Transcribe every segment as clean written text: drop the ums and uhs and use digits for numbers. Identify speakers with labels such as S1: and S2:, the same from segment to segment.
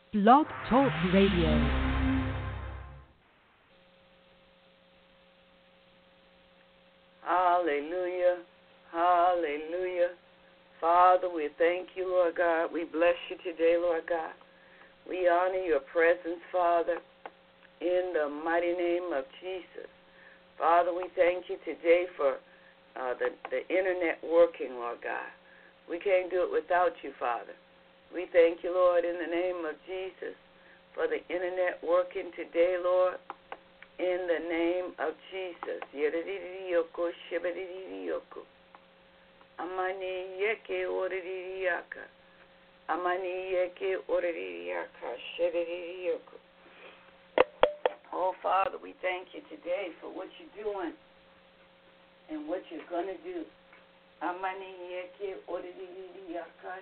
S1: Blog Talk Radio.
S2: Hallelujah. Hallelujah. Father, we thank you, Lord God. We bless you today, Lord God. We honor your presence, Father, in the mighty name of Jesus. Father, we thank you today for the internet working, Lord God. We can't do it without you, Father. We thank you, Lord, in the name of Jesus, for the internet working today, Lord, in the name of Jesus. Amani yeke oririaka. Amani yeke oririaka. Shediriaka. Oh, Father, we thank you today for what you're doing and what you're going to do. Amani yeke oririaka.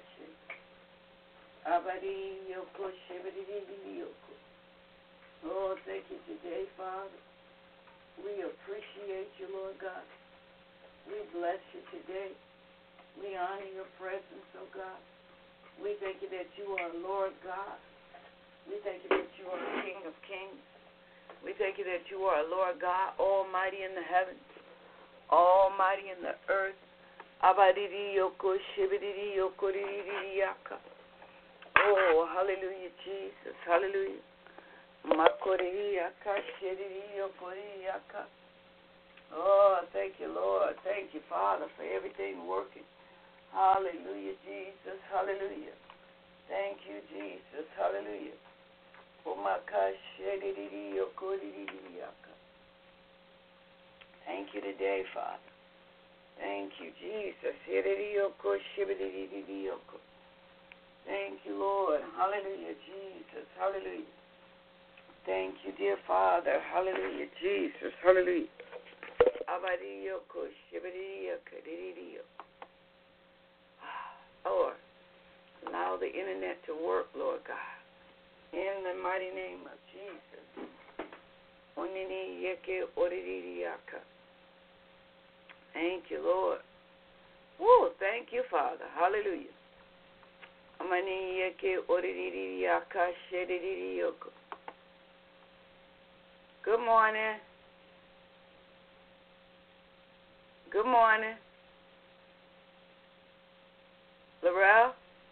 S2: Abadi yoko shebiriaka. Oh, thank you today, Father. We appreciate you, Lord God. We bless you today. We honor your presence, oh God. We thank you that you are Lord God. We thank you that you are King of Kings. We thank you that you are Lord God, Almighty in the heavens, Almighty in the earth. Oh, hallelujah, Jesus. Hallelujah. Oh, thank you, Lord. Thank you, Father, for everything working. Hallelujah, Jesus. Hallelujah. Thank you, Jesus. Hallelujah. Thank you today, Father. Thank you, Jesus. Thank you, Lord. Hallelujah, Jesus. Hallelujah. Thank you, dear Father. Hallelujah, Jesus. Hallelujah. Lord, allow the internet to work, Lord God, in the mighty name of Jesus. Thank you, Lord. Woo, thank you, Father. Hallelujah. Good morning. Good morning. Laurel?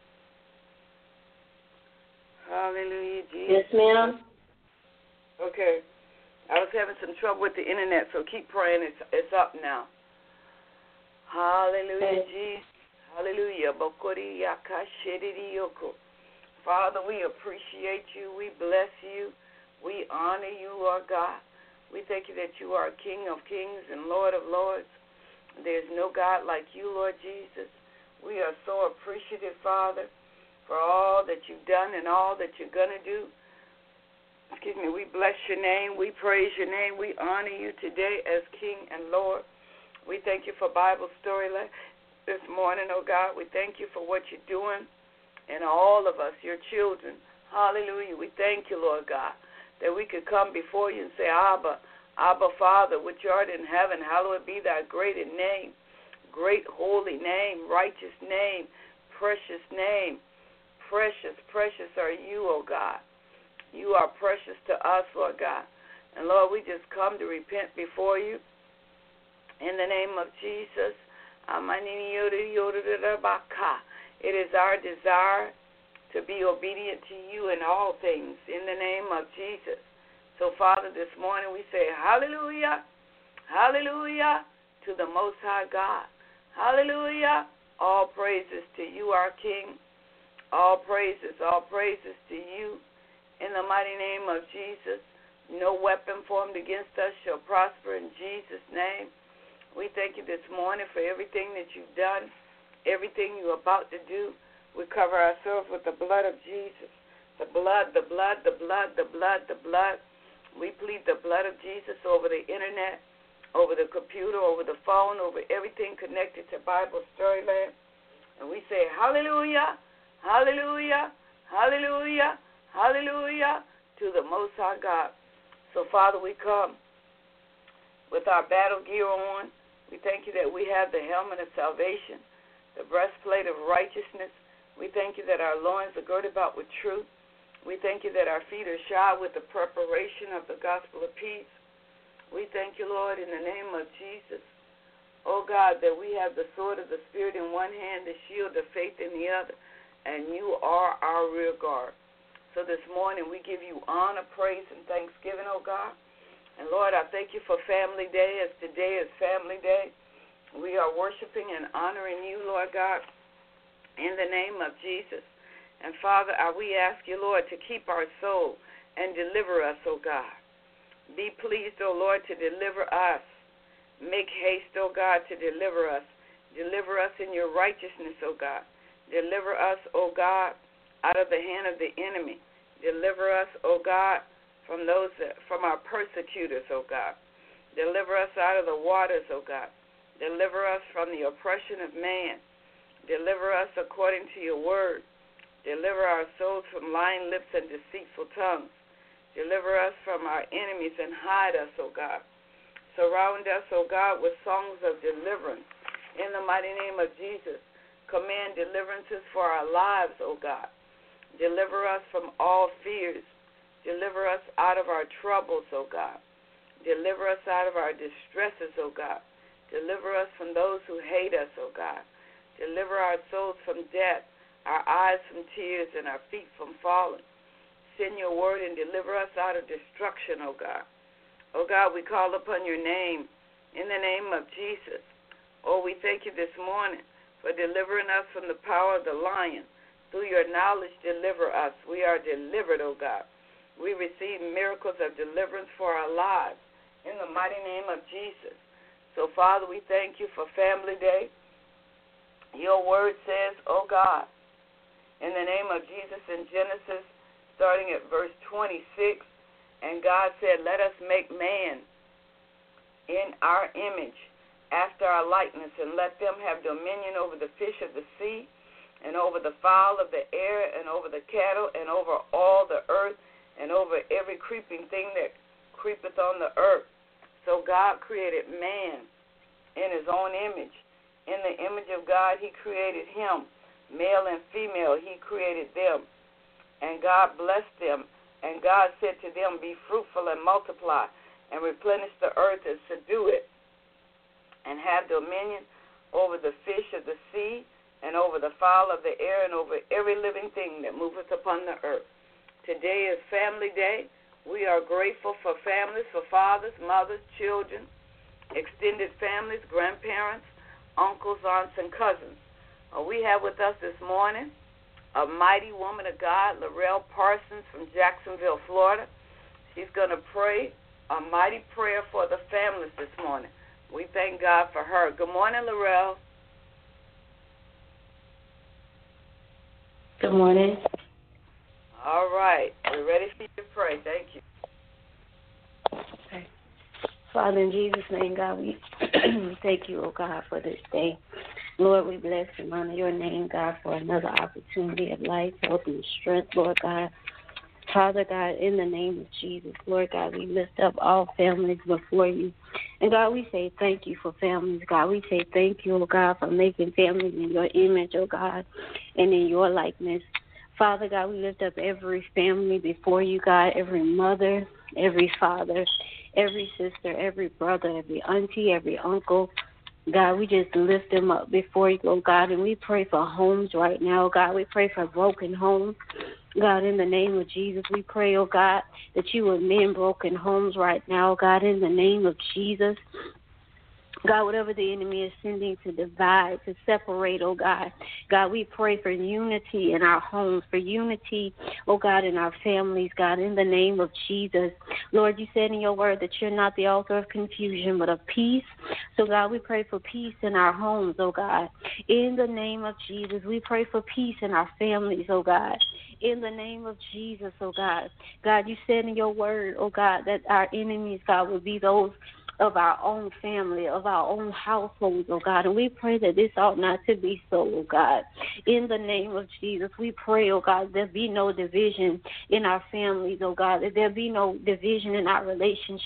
S2: Hallelujah, Jesus.
S3: Yes, ma'am.
S2: Okay. I was having some trouble with the internet, so keep praying. It's up now. Hallelujah,
S3: Okay.
S2: Jesus. Hallelujah. Father, we appreciate you. We bless you. We honor you, Lord God. We thank you that you are King of kings and Lord of lords. There's no God like you, Lord Jesus. We are so appreciative, Father, for all that you've done and all that you're going to do. We bless your name. We praise your name. We honor you today as King and Lord. We thank you for Bible story this morning, oh God. We thank you for what you're doing in all of us, your children. Hallelujah. We thank you, Lord God, that we could come before you and say, Abba, Abba, Father, which art in heaven, hallowed be thy great name, great holy name, righteous name, precious name. Precious, precious are you, oh God. You are precious to us, Lord God. And, Lord, we just come to repent before you in the name of Jesus. It is our desire to be obedient to you in all things in the name of Jesus. So, Father, this morning we say hallelujah, hallelujah to the Most High God. Hallelujah. All praises to you, our King. All praises to you in the mighty name of Jesus. No weapon formed against us shall prosper in Jesus' name. We thank you this morning for everything that you've done, everything you're about to do. We cover ourselves with the blood of Jesus. The blood, the blood, the blood, the blood, the blood. We plead the blood of Jesus over the internet, over the computer, over the phone, over everything connected to Bible Storyland. And we say hallelujah, hallelujah, hallelujah, hallelujah to the Most High God. So, Father, we come with our battle gear on. We thank you that we have the helmet of salvation, the breastplate of righteousness. We thank you that our loins are girded about with truth. We thank you that our feet are shod with the preparation of the gospel of peace. We thank you, Lord, in the name of Jesus, oh God, that we have the sword of the Spirit in one hand, the shield of faith in the other, and you are our rear guard. So this morning we give you honor, praise, and thanksgiving, oh God. And Lord, I thank you for Family Day, as today is Family Day. We are worshiping and honoring you, Lord God, in the name of Jesus. And Father, we ask you, Lord, to keep our soul and deliver us, oh God. Be pleased, O Lord, to deliver us. Make haste, O God, to deliver us. Deliver us in your righteousness, O God. Deliver us, O God, out of the hand of the enemy. Deliver us, O God, from our persecutors, O God. Deliver us out of the waters, O God. Deliver us from the oppression of man. Deliver us according to your word. Deliver our souls from lying lips and deceitful tongues. Deliver us from our enemies and hide us, O God. Surround us, O God, with songs of deliverance. In the mighty name of Jesus, command deliverances for our lives, O God. Deliver us from all fears. Deliver us out of our troubles, O God. Deliver us out of our distresses, O God. Deliver us from those who hate us, O God. Deliver our souls from death, our eyes from tears, and our feet from falling. Send your word and deliver us out of destruction, O God. O God, we call upon your name in the name of Jesus. Oh, we thank you this morning for delivering us from the power of the lion. Through your knowledge, deliver us. We are delivered, O God. We receive miracles of deliverance for our lives in the mighty name of Jesus. So, Father, we thank you for Family Day. Your word says, O God, in the name of Jesus in Genesis, starting at verse 26, and God said, let us make man in our image, after our likeness, and let them have dominion over the fish of the sea, and over the fowl of the air, and over the cattle, and over all the earth, and over every creeping thing that creepeth on the earth. So God created man in his own image. In the image of God, he created him. Male and female, he created them. And God blessed them. And God said to them, be fruitful and multiply, and replenish the earth and subdue it, and have dominion over the fish of the sea, and over the fowl of the air, and over every living thing that moveth upon the earth. Today is Family Day. We are grateful for families, for fathers, mothers, children, extended families, grandparents, uncles, aunts, and cousins. We have with us this morning a mighty woman of God, Laurel Parsons from Jacksonville, Florida. She's going to pray a mighty prayer for the families this morning. We thank God for her. Good morning, Laurel.
S3: Good morning.
S2: All right. We're ready for you to pray. Thank you.
S3: Okay. Father, in Jesus' name, God, we thank you, oh God, for this day. Lord, we bless and honor your name, God, for another opportunity of life, health, and strength, Lord God. Father God, in the name of Jesus, Lord God, we lift up all families before you. And God, we say thank you for families, God. We say thank you, oh God, for making families in your image, oh God, and in your likeness. Father God, we lift up every family before you, God, every mother, every father, every sister, every brother, every auntie, every uncle. God, we just lift them up before you, oh God, and we pray for homes right now, God. We pray for broken homes. God, in the name of Jesus, we pray, oh God, that you would mend broken homes right now, God, in the name of Jesus. God, whatever the enemy is sending to divide, to separate, oh God. God, we pray for unity in our homes, for unity, oh God, in our families, God, in the name of Jesus. Lord, you said in your word that you're not the author of confusion, but of peace. So, God, we pray for peace in our homes, oh God. In the name of Jesus, we pray for peace in our families, oh God. In the name of Jesus, oh God. God, you said in your word, oh God, that our enemies, God, will be those of our own family, of our own households, oh God. And we pray that this ought not to be so, oh God. In the name of Jesus, we pray, oh God, there be no division in our families, oh God, that there be no division in our relationships.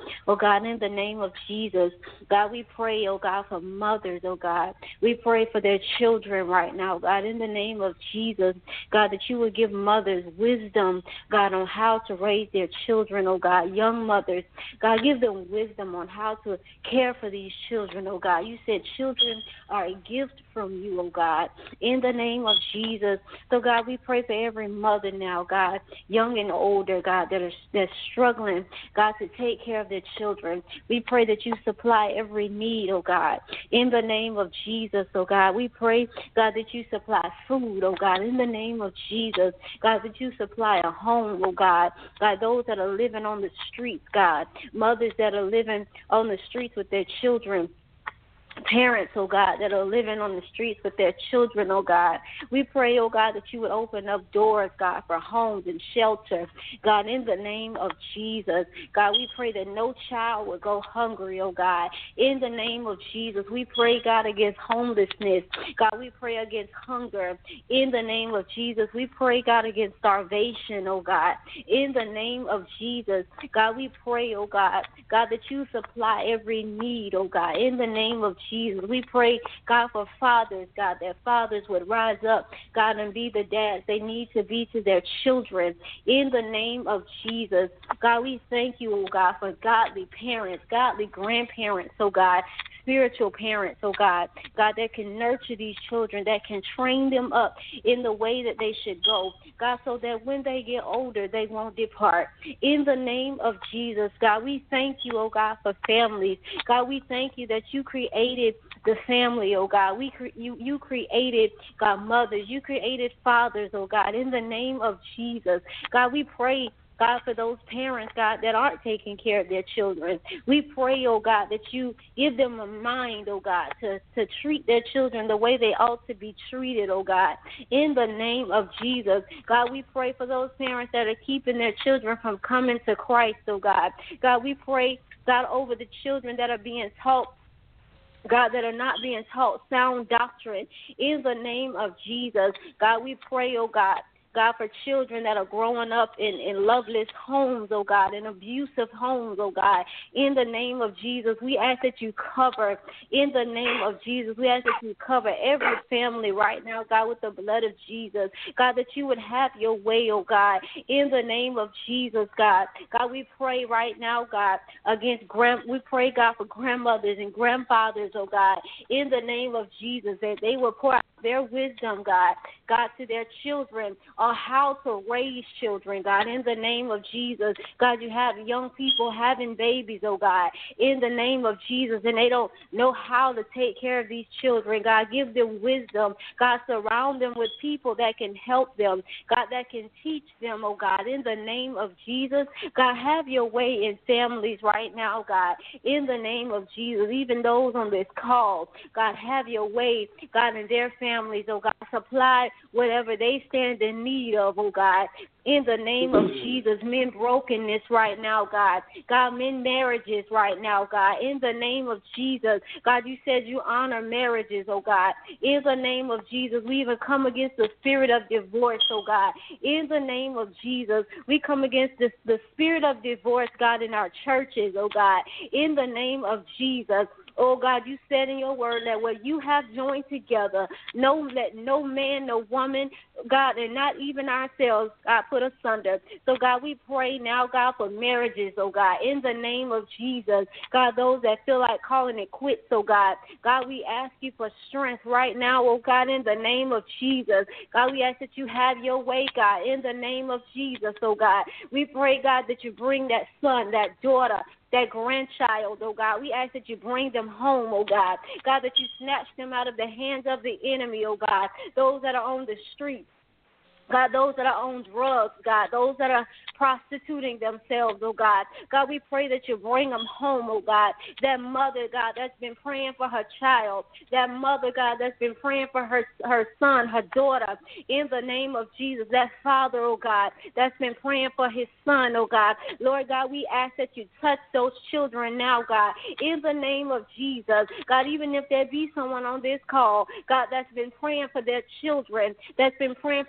S3: Oh, God, in the name of Jesus, God, we pray, oh, God, for mothers, oh, God. We pray for their children right now, God, in the name of Jesus, God, that you would give mothers wisdom, God, on how to raise their children, oh, God, young mothers. God, give them wisdom on how to care for these children, oh, God. You said children are a gift from you, oh, God, in the name of Jesus. So, God, we pray for every mother now, God, young and older, God, that's struggling, God, to take care of their children. We pray that you supply every need, oh, God, in the name of Jesus, oh, God. We pray, God, that you supply food, oh, God, in the name of Jesus. God, that you supply a home, oh, God. God, those that are living on the streets, God, mothers that are living on the streets with their children, parents, oh God, that are living on the streets with their children, oh God. We pray, oh God, that you would open up doors, God, for homes and shelter. God, in the name of Jesus, God, we pray that no child would go hungry, oh God. In the name of Jesus, we pray, God, against homelessness. God, we pray against hunger. In the name of Jesus, we pray, God, against starvation, oh God. In the name of Jesus, God, we pray, oh God, God, that you supply every need, oh God. In the name of Jesus, we pray, God, for fathers, God, that fathers would rise up, God, and be the dads they need to be to their children. In the name of Jesus, God, we thank you, oh God, for godly parents, godly grandparents, oh God, spiritual parents, oh God, God, that can nurture these children, that can train them up in the way that they should go, God, so that when they get older, they won't depart. In the name of Jesus, God, we thank you, oh God, for families. God, we thank you that you created the family, oh God. You created, God, mothers. You created fathers, oh God, in the name of Jesus. God, we pray, God, for those parents, God, that aren't taking care of their children. We pray, oh God, that you give them a mind, oh God, to treat their children the way they ought to be treated, oh God. In the name of Jesus, God, we pray for those parents that are keeping their children from coming to Christ, oh God. God, we pray, God, over the children that are being taught, God, that are not being taught sound doctrine. In the name of Jesus, God, we pray, oh God, God, for children that are growing up in loveless homes, oh God, in abusive homes, oh God. In the name of Jesus, we ask that you cover, in the name of Jesus, we ask that you cover every family right now, God, with the blood of Jesus. God, that you would have your way, oh God, in the name of Jesus, God. God, we pray right now, God, we pray, God, for grandmothers and grandfathers, oh God, in the name of Jesus, that they will pour out their wisdom, God, to their children on how to raise children, God, in the name of Jesus. God, you have young people having babies, oh God, in the name of Jesus, and they don't know how to take care of these children. God, give them wisdom. God, surround them with people that can help them, God, that can teach them, oh God, in the name of Jesus. God, have your way in families right now, God, in the name of Jesus. Even those on this call, God, have your way, God, in their families, oh God. Supply whatever they stand in need of, oh God. In the name of Jesus, men brokenness right now, God. God, men marriages right now, God. In the name of Jesus, God, you said you honor marriages, oh God. In the name of Jesus, we even come against the spirit of divorce, oh God. In the name of Jesus, we come against the spirit of divorce, God, in our churches, oh God. In the name of Jesus. Oh, God, you said in your word that what you have joined together, let no man, no woman, God, and not even ourselves, God, put asunder. So, God, we pray now, God, for marriages, oh, God, in the name of Jesus. God, those that feel like calling it quits, oh, God. God, we ask you for strength right now, oh, God, in the name of Jesus. God, we ask that you have your way, God, in the name of Jesus, oh, God. We pray, God, that you bring that son, that daughter, that grandchild, oh God. We ask that you bring them home, oh God. God, that you snatch them out of the hands of the enemy, oh God. Those that are on the streets, God, those that are on drugs, God, those that are prostituting themselves, oh God. God, we pray that you bring them home, oh God. That mother, God, that's been praying for her child. That mother, God, that's been praying for her son, her daughter. In the name of Jesus, that father, oh God, that's been praying for his son, oh God. Lord God, we ask that you touch those children now, God. In the name of Jesus, God, even if there be someone on this call, God, that's been praying for their children, that's been praying for their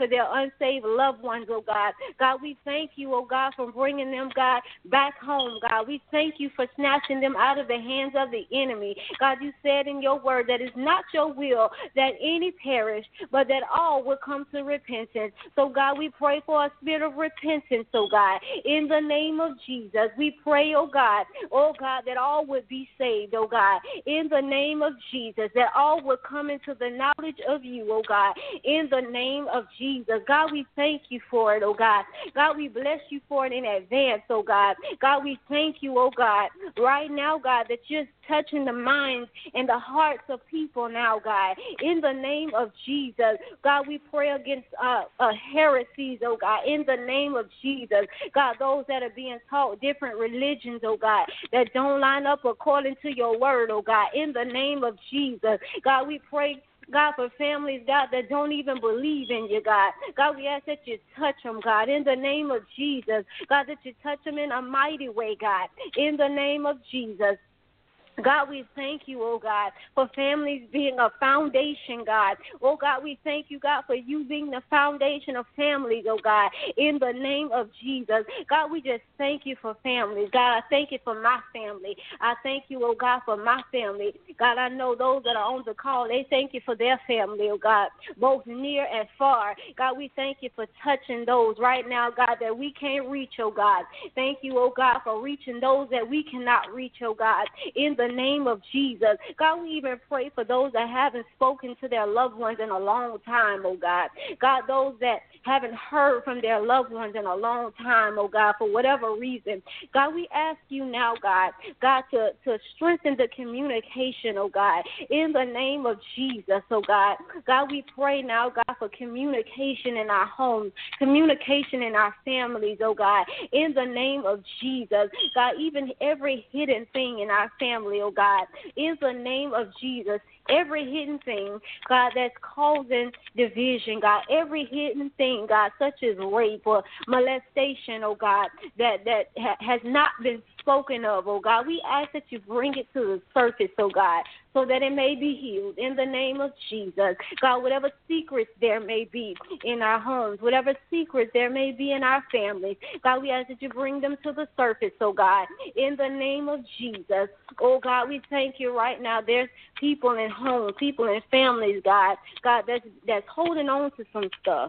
S3: unsaved loved ones, oh God. God, we thank you, oh God, for bringing them, God, back home, God. We thank you for snatching them out of the hands of the enemy. God, you said in your word that it's not your will that any perish, but that all will come to repentance. So, God, we pray for a spirit of repentance, oh God. In the name of Jesus, we pray, oh God, that all would be saved, oh God. In the name of Jesus, that all would come into the knowledge of you, oh God. In the name of Jesus, God, we thank you for it, oh God. God, we bless you for it in advance, oh God. God, we thank you, oh God, right now, God, that you're touching the minds and the hearts of people now, God. In the name of Jesus, God, we pray against heresies, oh God. In the name of Jesus, God, those that are being taught different religions, oh God, that don't line up according to your word, oh God. In the name of Jesus, God, we pray, God, for families, God, that don't even believe in you, God. God, we ask that you touch them, God, in the name of Jesus. God, that you touch them in a mighty way, God, in the name of Jesus. God, we thank you, oh God, for families being a foundation, God. Oh God, we thank you, God, for you being the foundation of families, oh God, in the name of Jesus. God, we just thank you for families. God, I thank you for my family. I thank you, oh God, for my family. God, I know those that are on the call, they thank you for their family, oh God, both near and far. God, we thank you for touching those right now, God, that we can't reach, oh God. Thank you, oh God, for reaching those that we cannot reach, oh God, in the name of Jesus. God, we even pray for those that haven't spoken to their loved ones in a long time, oh God. God, those that haven't heard from their loved ones in a long time, oh God, for whatever reason. God, we ask you now, God, to strengthen the communication, oh God, in the name of Jesus, oh God. God, we pray now, God, for communication in our homes, communication in our families, oh God, in the name of Jesus. God, even every hidden thing in our family, oh God, in the name of Jesus, every hidden thing, God, that's causing division, God, every hidden thing, God, such as rape or molestation, oh God, that has not been spoken of, oh God, we ask that you bring it to the surface, oh God, so that it may be healed in the name of Jesus. God, whatever secrets there may be in our homes, whatever secrets there may be in our families, God, we ask that you bring them to the surface, oh God, in the name of Jesus. Oh God, we thank you right now. There's people in homes, people in families, God, that's holding on to some stuff.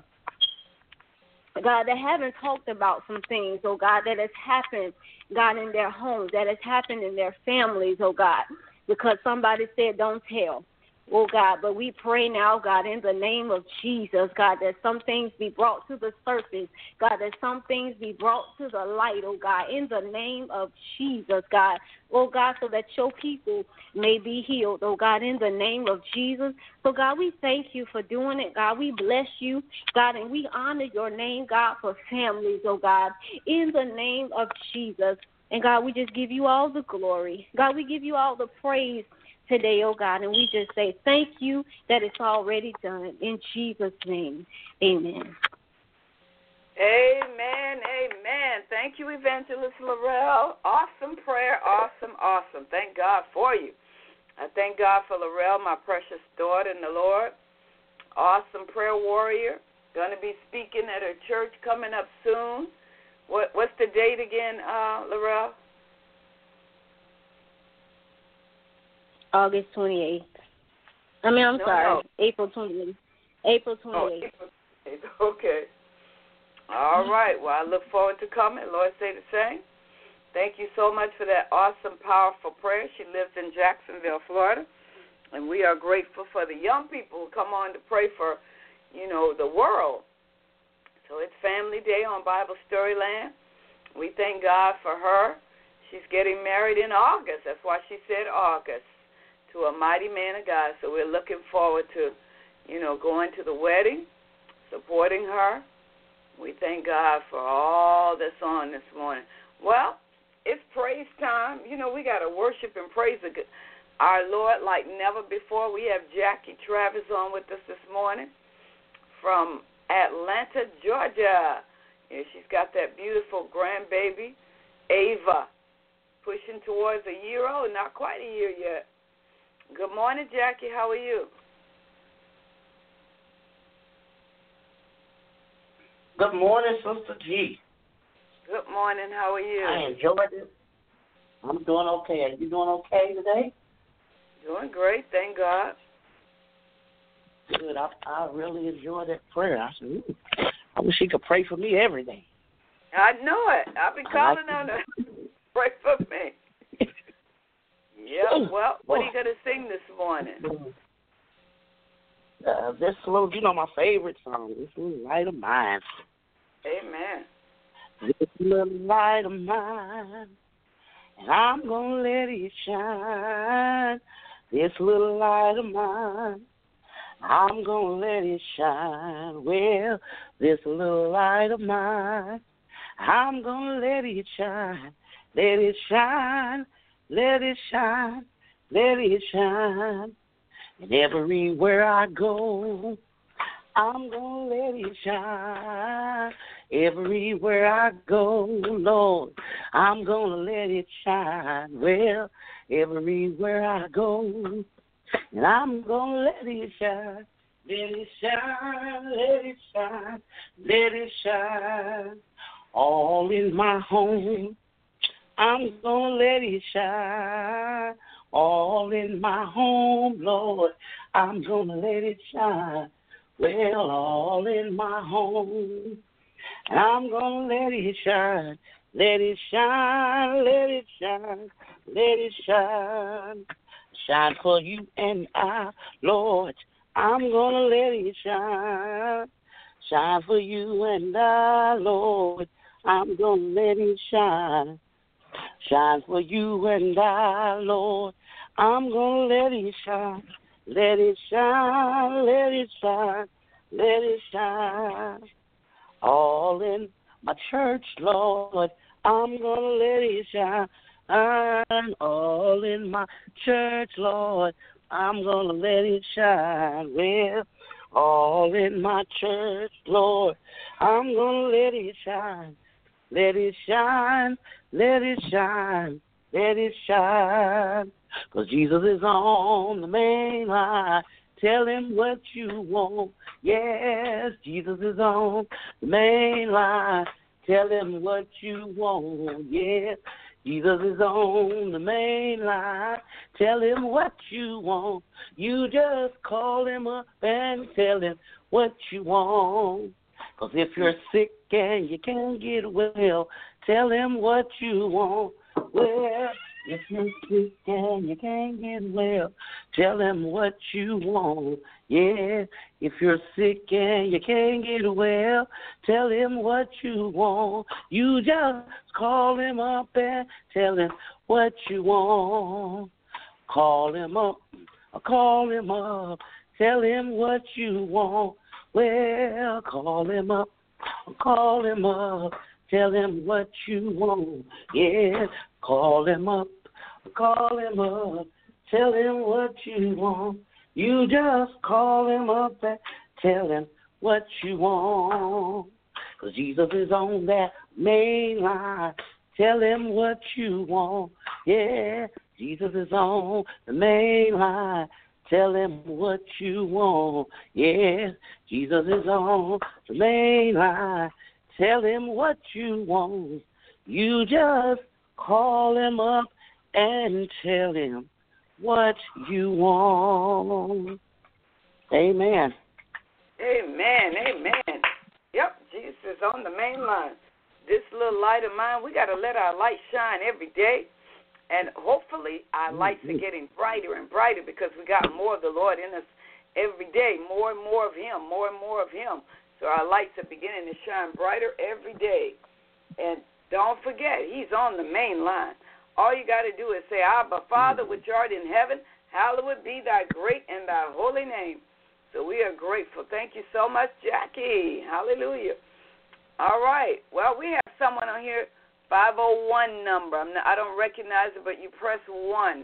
S3: God, that haven't talked about some things, oh God, that has happened, God, in their homes, that has happened in their families, oh God, because somebody said don't tell. Oh, God, but we pray now, God, in the name of Jesus, God, that some things be brought to the surface, God, that some things be brought to the light, oh, God, in the name of Jesus, God, oh, God, so that your people may be healed, oh, God, in the name of Jesus. So, God, we thank you for doing it, God. We bless you, God, and we honor your name, God, for families, oh, God, in the name of Jesus. And, God, we just give you all the glory. God, we give you all the praise today, oh God, and we just say thank you that it's already done. In Jesus' name, amen.
S2: Amen, amen. Thank you, Evangelist Laurel. Awesome prayer, awesome. Thank God for you. I thank God for Laurel, my precious daughter in the Lord. Awesome prayer warrior. Going to be speaking at her church coming up soon. What's the date again, Laurel?
S3: August 28th. No. April 28th. April 28th.
S2: Oh, April 28th. Okay. All right. Well, I look forward to coming. Lord, say the same. Thank you so much for that awesome, powerful prayer. She lives in Jacksonville, Florida, and we are grateful for the young people who come on to pray for, the world. So it's Family Day on Bible Storyland. We thank God for her. She's getting married in August. That's why she said August. To a mighty man of God. So we're looking forward to, going to the wedding, supporting her. We thank God for all that's on this morning. Well, it's praise time. We got to worship and praise our Lord like never before. We have Jackie Travis on with us this morning from Atlanta, Georgia. She's got that beautiful grandbaby, Ava, pushing towards a year old, not quite a year yet. Good morning, Jackie. How are you?
S4: Good morning, Sister G.
S2: Good morning. How are you?
S4: I enjoyed it. I'm doing okay. Are you doing okay today?
S2: Doing great. Thank God.
S4: Good. I really enjoyed that prayer. I said, ooh, I wish he could pray for me every day.
S2: I know it. I've been calling on her. Pray for me. Yeah. Well, what are you going to sing this morning?
S4: This little, my favorite song, This Little Light of Mine.
S2: Amen.
S4: This little light of mine, and I'm going to let it shine. This little light of mine, I'm going to let it shine. Well, this little light of mine, I'm going to let it shine. Let it shine, let it shine, let it shine. And everywhere I go, I'm going to let it shine. Everywhere I go, Lord, I'm going to let it shine. Well, everywhere I go, and I'm going to let it shine. Let it shine, let it shine, let it shine. All in my home, I'm going to let it shine. All in my home, Lord, I'm going to let it shine. Well, all in my home, I'm going to let it shine. Let it shine, let it shine, let it shine. Shine for you and I, Lord, I'm going to let it shine. Shine for you and I, Lord, I'm going to let it shine. Shine for you and I, Lord, I'm going to let it shine. Let it shine, let it shine, let it shine. All in my church, Lord, I'm going to let it shine. All in my church, Lord, I'm going to let it shine. Well, all in my church, Lord, I'm going to let it shine. Let it shine, let it shine, let it shine. 'Cause Jesus is on the main line. Tell him what you want. Yes, Jesus is on the main line. Tell him what you want. Yes, Jesus is on the main line. Tell him what you want. You just call him up and tell him what you want. 'Cause if you're sick and you can't get well, tell him what you want. Well, if you're sick and you can't get well, tell him what you want. Yeah, if you're sick and you can't get well, tell him what you want. You just call him up and tell him what you want. Call him up, tell him what you want. Well, call him up, tell him what you want. Yeah, call him up, tell him what you want. You just call him up and tell him what you want. 'Cause Jesus is on that main line. Tell him what you want. Yeah, Jesus is on the main line. Tell him what you want. Yeah, Jesus is on the main line. Tell him what you want. You just call him up and tell him what you want. Amen.
S2: Amen, amen. Yep, Jesus is on the main line. This little light of mine, we got to let our light shine every day. And hopefully our lights are getting brighter and brighter because we got more of the Lord in us every day, more and more of him, more and more of him. So our lights are beginning to shine brighter every day. And don't forget, he's on the main line. All you got to do is say, Abba, Father, which art in heaven, hallowed be thy great and thy holy name. So we are grateful. Thank you so much, Jackie. Hallelujah. All right. Well, we have someone on here, 501 number. I don't recognize it, but you press 1.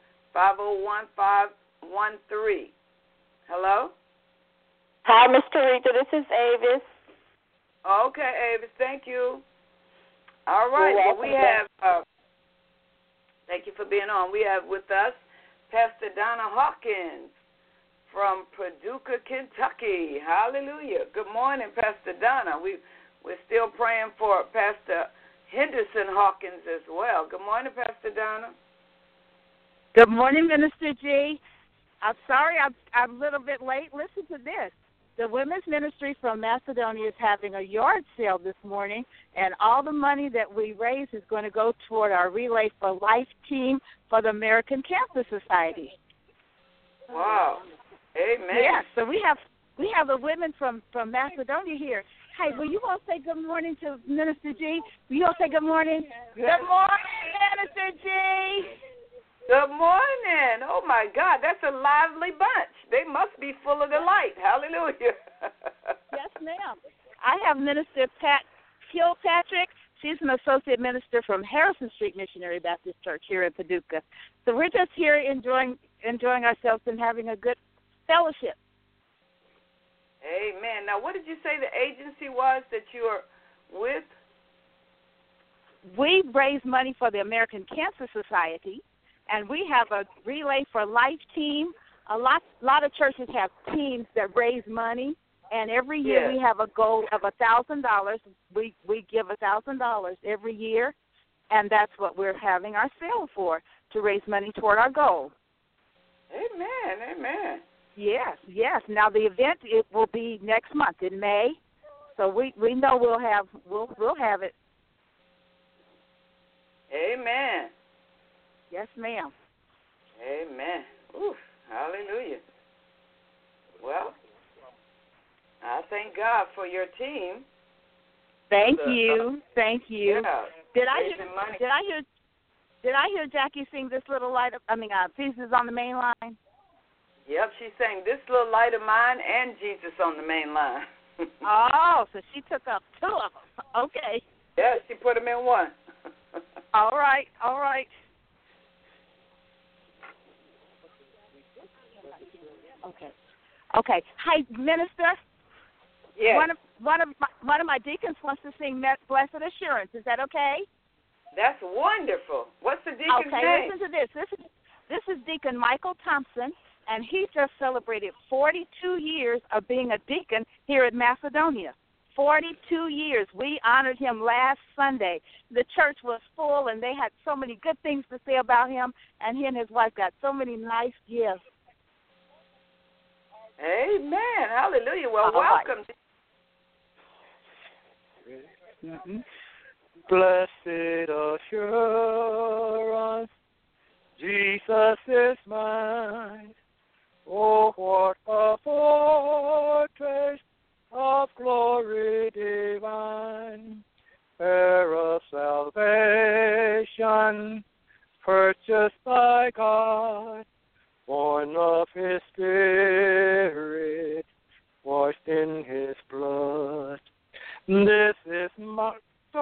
S2: 501-513. Hello?
S5: Hi, Miss Teresa. This is Avis.
S2: Okay, Avis. Thank you. All right. Well, we have, thank you for being on. We have with us Pastor Donna Hawkins from Paducah, Kentucky. Hallelujah. Good morning, Pastor Donna. We're still praying for Pastor Henderson Hawkins as well. Good morning, Pastor Donna.
S6: Good morning, Minister G. I'm sorry I'm a little bit late. Listen to this. The Women's Ministry from Macedonia is having a yard sale this morning, and all the money that we raise is going to go toward our Relay for Life team for the American Cancer Society.
S2: Wow. Amen.
S6: Yeah, so we have the women from Macedonia here. Hey, will you all say good morning to Minister G? Will you all say good morning? Good morning, Minister G.
S2: Good morning. Oh, my God, that's a lively bunch. They must be full of the light. Hallelujah.
S6: Yes, ma'am. I have Minister Pat Kilpatrick. She's an associate minister from Harrison Street Missionary Baptist Church here in Paducah. So we're just here enjoying ourselves and having a good fellowship.
S2: Amen. Now, what did you say the agency was that you're with?
S6: We raise money for the American Cancer Society, and we have a Relay for Life team. A lot of churches have teams that raise money, and every year we have a goal of $1,000. We give $1,000 every year, and that's what we're having our sale for, to raise money toward our goal.
S2: Amen, amen.
S6: Yes. Now the event, it will be next month in May, so we know we'll have it.
S2: Amen.
S6: Yes, ma'am.
S2: Amen. Ooh, hallelujah. Well, I thank God for your team.
S6: Thank you.
S2: Yeah.
S6: Did I hear Jackie sing this little Pieces on the Main Line?
S2: Yep, she sang This Little Light of Mine and Jesus on the Main Line.
S6: Oh, so she took up two of them. Okay.
S2: Yeah, she put them in one.
S6: All right. Okay. Hi, Minister.
S2: Yes.
S6: One of my deacons wants to sing Blessed Assurance. Is that okay?
S2: That's wonderful. What's the deacon's name?
S6: Okay, listen to this. This is Deacon Michael Thompson, and he just celebrated 42 years of being a deacon here at Macedonia. 42 years. We honored him last Sunday. The church was full, and they had so many good things to say about him, and he and his wife got so many nice gifts.
S2: Amen. Hallelujah. Well, welcome.
S7: Mm-hmm. Blessed assurance, Jesus is mine. Oh, what a foretaste of glory divine, heir of salvation, purchased by God, born of His Spirit, washed in His blood. This is my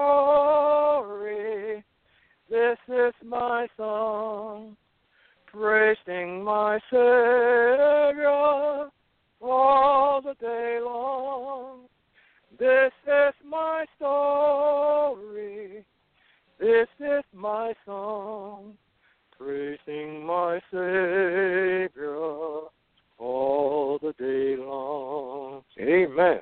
S7: story, this is my song, praising my Savior all the day long. This is my story, this is my song, praising my Savior all the day long. Amen.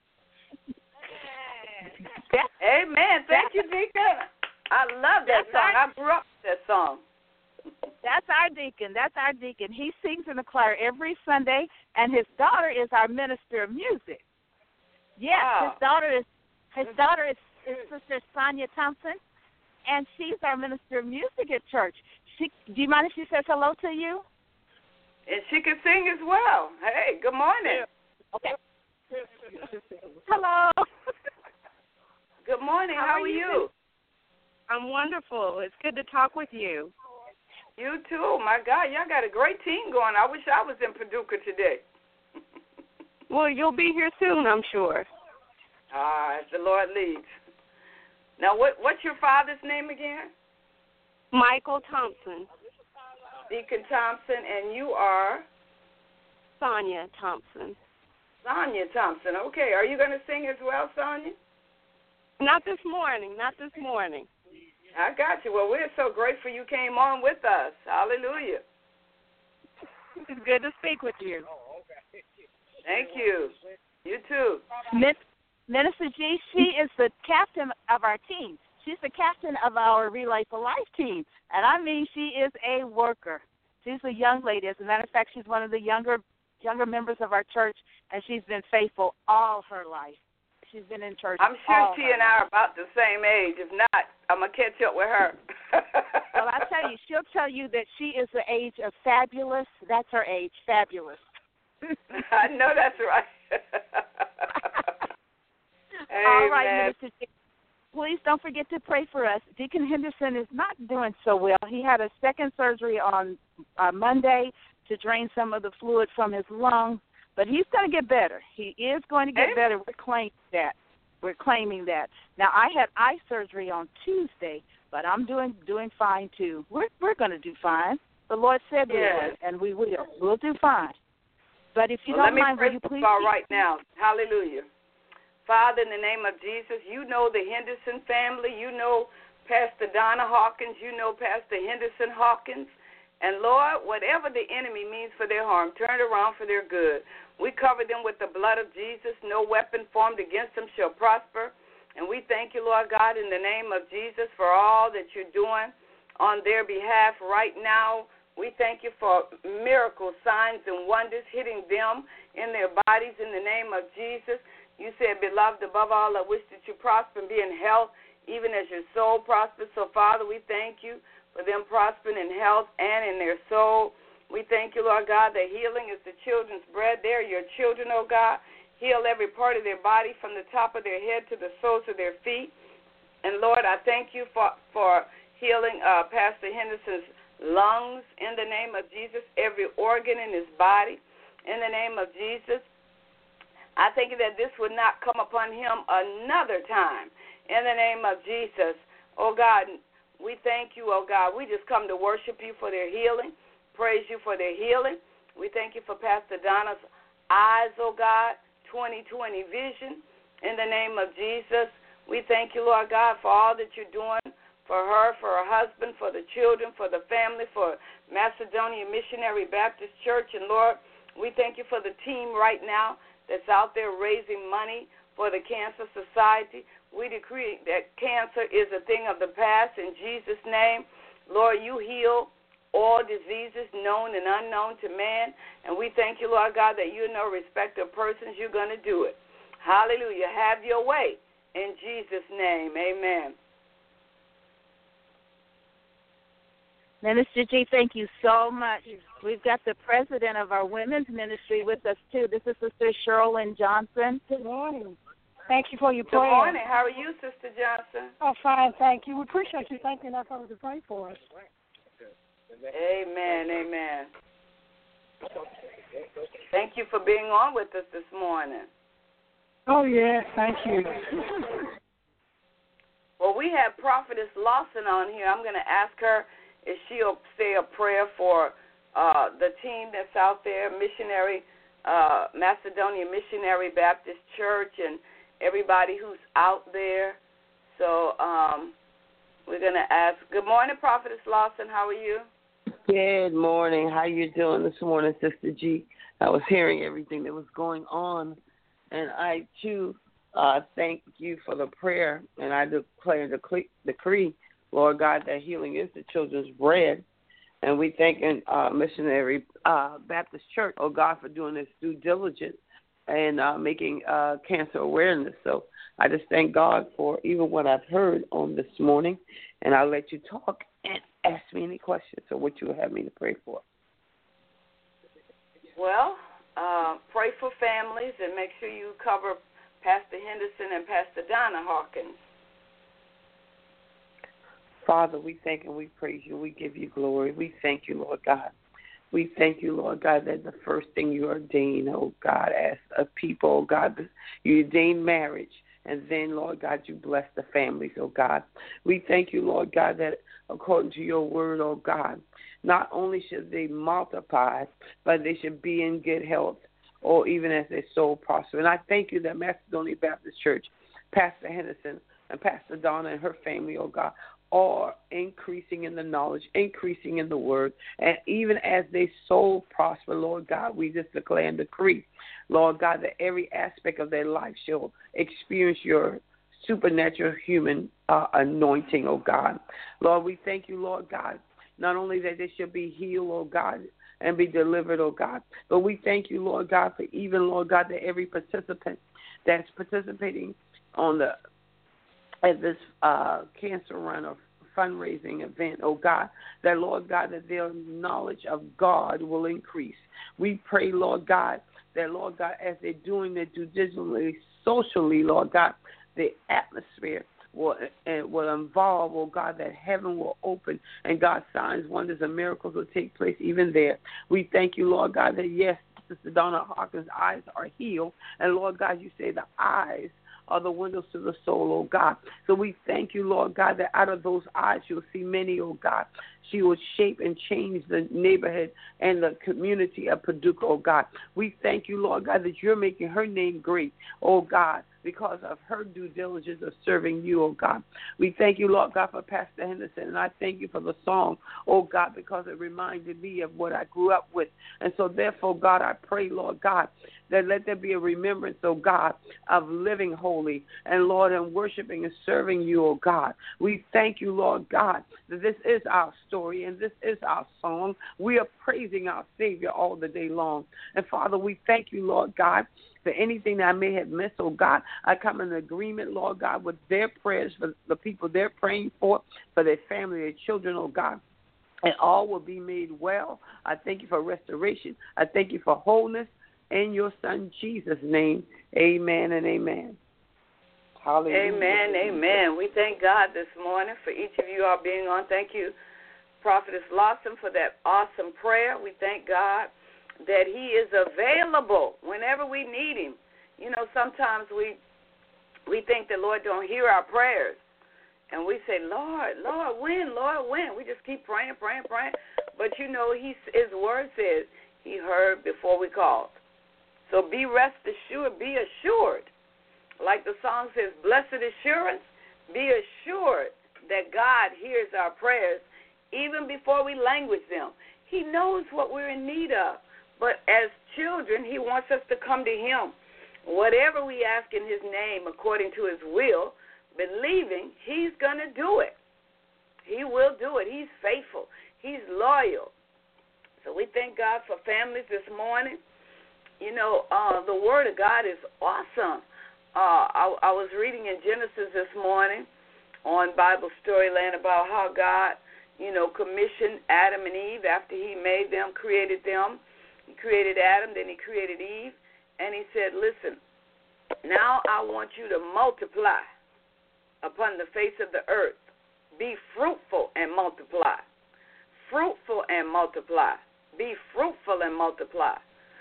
S2: Amen. Thank you, Deacon. I love that song. I grew up with that song.
S6: That's our deacon. He sings in the choir every Sunday, and his daughter is our minister of music. Yes,
S2: wow.
S6: his daughter is Sister Sonia Thompson, and she's our minister of music at church. Do you mind if she says hello to you?
S2: And she can sing as well. Hey, good morning.
S6: Okay. Hello.
S2: Good morning. How are you?
S8: I'm wonderful. It's good to talk with you.
S2: You too. My God, y'all got a great team going. I wish I was in Paducah today.
S8: Well, you'll be here soon, I'm sure.
S2: As the Lord leads. Now, what's your father's name again?
S8: Michael Thompson.
S2: Deacon Thompson, and you are?
S8: Sonia Thompson.
S2: Sonia Thompson. Okay. Are you going to sing as well, Sonia?
S8: Not this morning.
S2: I got you. Well, we're so grateful you came on with us. Hallelujah.
S8: It's good to speak with you.
S2: Thank you. You too.
S6: Minister G, she is the captain of our team. She's the captain of our Relay for Life team. And I mean, she is a worker. She's a young lady. As a matter of fact, she's one of the younger members of our church, and she's been faithful all her life. She's been in church.
S2: I'm sure she and I are about the same age. If not, I'm going to catch up with her.
S6: Well, I tell you, she'll tell you that she is the age of fabulous. That's her age, fabulous.
S2: I know that's right.
S6: All right, Minister G. Please don't forget to pray for us. Deacon Henderson is not doing so well. He had a second surgery on Monday to drain some of the fluid from his lungs, but he's going to get better. He is going to get better. We're claiming that. Now, I had eye surgery on Tuesday, but I'm doing fine too. We're going to do fine. The Lord said we would, and we will. We'll do fine. But if you don't mind, will you please?
S2: Let me pray right now. Hallelujah. Father, in the name of Jesus, you know the Henderson family. You know Pastor Donna Hawkins. You know Pastor Henderson Hawkins. And, Lord, whatever the enemy means for their harm, turn it around for their good. We cover them with the blood of Jesus. No weapon formed against them shall prosper. And we thank you, Lord God, in the name of Jesus for all that you're doing on their behalf right now. We thank you for miracles, signs, and wonders hitting them in their bodies in the name of Jesus. You said, beloved, above all, I wish that you prosper and be in health, even as your soul prospers. So, Father, we thank you for them prospering in health and in their soul. We thank you, Lord God, that healing is the children's bread. They're your children, oh God. Heal every part of their body from the top of their head to the soles of their feet. And, Lord, I thank you for healing Pastor Henderson's lungs in the name of Jesus, every organ in his body in the name of Jesus. I thank you that this would not come upon him another time in the name of Jesus. Oh, God, we thank you, oh, God. We just come to worship you for their healing, praise you for their healing. We thank you for Pastor Donna's eyes, oh, God, 20/20 vision in the name of Jesus. We thank you, Lord God, for all that you're doing for her, for her husband, for the children, for the family, for Macedonia Missionary Baptist Church. And, Lord, we thank you for the team right now that's out there raising money for the Cancer Society. We decree that cancer is a thing of the past in Jesus' name. Lord, you heal all diseases known and unknown to man. And we thank you, Lord God, that you're no respecter of persons. You're going to do it. Hallelujah. Have your way in Jesus' name. Amen.
S6: Minister G, thank you so much. We've got the president of our women's ministry with us, too. This is Sister Sherilyn Johnson.
S9: Good morning. Thank you for your prayer.
S2: Good morning. How are you, Sister Johnson?
S9: Oh, fine, thank you. We appreciate you thanking us to pray for us.
S2: Amen, amen. Thank you for being on with us this morning.
S9: Oh, yes, thank you.
S2: Well, we have Prophetess Lawson on here. I'm going to ask her if she'll say a prayer for the team that's out there, Macedonia Missionary Baptist Church, and everybody who's out there. So we're going to ask. Good morning, Prophetess Lawson. How are you?
S4: Good morning. How you doing this morning, Sister G? I was hearing everything that was going on, and I, too, thank you for the prayer, and I declare and decree, Lord God, that healing is the children's bread. And we thank Missionary Baptist Church, oh God, for doing this due diligence and making cancer awareness. So I just thank God for even what I've heard on this morning. And I'll let you talk and ask me any questions or what you would have me to pray for.
S2: Well, pray for families and make sure you cover Pastor Henderson and Pastor Donna Hawkins.
S4: Father, we thank and we praise you. We give you glory. We thank you, Lord God. We thank you, Lord God, that the first thing you ordain, oh God, as a people, oh God, you ordain marriage. And then, Lord God, you bless the families, oh God. We thank you, Lord God, that according to your word, oh God, not only should they multiply, but they should be in good health, or even as their soul prosper. And I thank you that Macedonia Baptist Church, Pastor Henderson, and Pastor Donna and her family, oh God,
S10: are increasing in the knowledge, increasing in the word, and even as their soul prosper, Lord God, we just declare and decree, Lord God, that every aspect of their life shall experience your supernatural human anointing, oh God. Lord, we thank you, Lord God, not only that they shall be healed, oh God, and be delivered, oh God, but we thank you, Lord God, for even, Lord God, that every participant that's participating on at this cancer run or fundraising event, oh God, that, Lord God, that their knowledge of God will increase. We pray, Lord God, that, Lord God, as they're doing their due diligence socially, Lord God, the atmosphere will involve, oh God, that heaven will open and God, signs, wonders, and miracles will take place even there. We thank you, Lord God, that yes, Sister Donna Hawkins' eyes are healed, and Lord God, you say the eyes are the windows to the soul, oh God. So we thank you, Lord God, that out of those eyes you'll see many, oh God. She will shape and change the neighborhood and the community of Paducah, oh God. We thank you, Lord God, that you're making her name great, oh God, because of her due diligence of serving you, oh God. We thank you, Lord God, for Pastor Henderson, and I thank you for the song, oh God, because it reminded me of what I grew up with. And so therefore, God, I pray, Lord God, that let there be a remembrance, oh God, of living holy and, Lord, and worshiping and serving you, oh God. We thank you, Lord God, that this is our story and this is our song. We are praising our Savior all the day long. And, Father, we thank you, Lord God, for anything that I may have missed, oh God. I come in agreement, Lord God, with their prayers for the people they're praying for their family, their children, oh God. And all will be made well. I thank you for restoration. I thank you for wholeness. In your Son Jesus' name, amen and amen. Hallelujah.
S2: Amen, amen. We thank God this morning for each of you all being on. Thank you, Prophetess Lawson, for that awesome prayer. We thank God that he is available whenever we need him. You know, sometimes we think the Lord don't hear our prayers. And we say, Lord, when? Lord, when? We just keep praying. But, you know, his word says he heard before we called. So be rest assured, be assured. Like the song says, blessed assurance, be assured that God hears our prayers even before we language them. He knows what we're in need of. But as children, he wants us to come to him. Whatever we ask in his name according to his will, believing he's going to do it. He will do it. He's faithful. He's loyal. So we thank God for families this morning. You know, the Word of God is awesome. I was reading in Genesis this morning on Bible Storyland about how God, you know, commissioned Adam and Eve after he made them, created them. He created Adam, then he created Eve, and he said, listen, now I want you to multiply upon the face of the earth. Be fruitful and multiply. Fruitful and multiply. Be fruitful and multiply.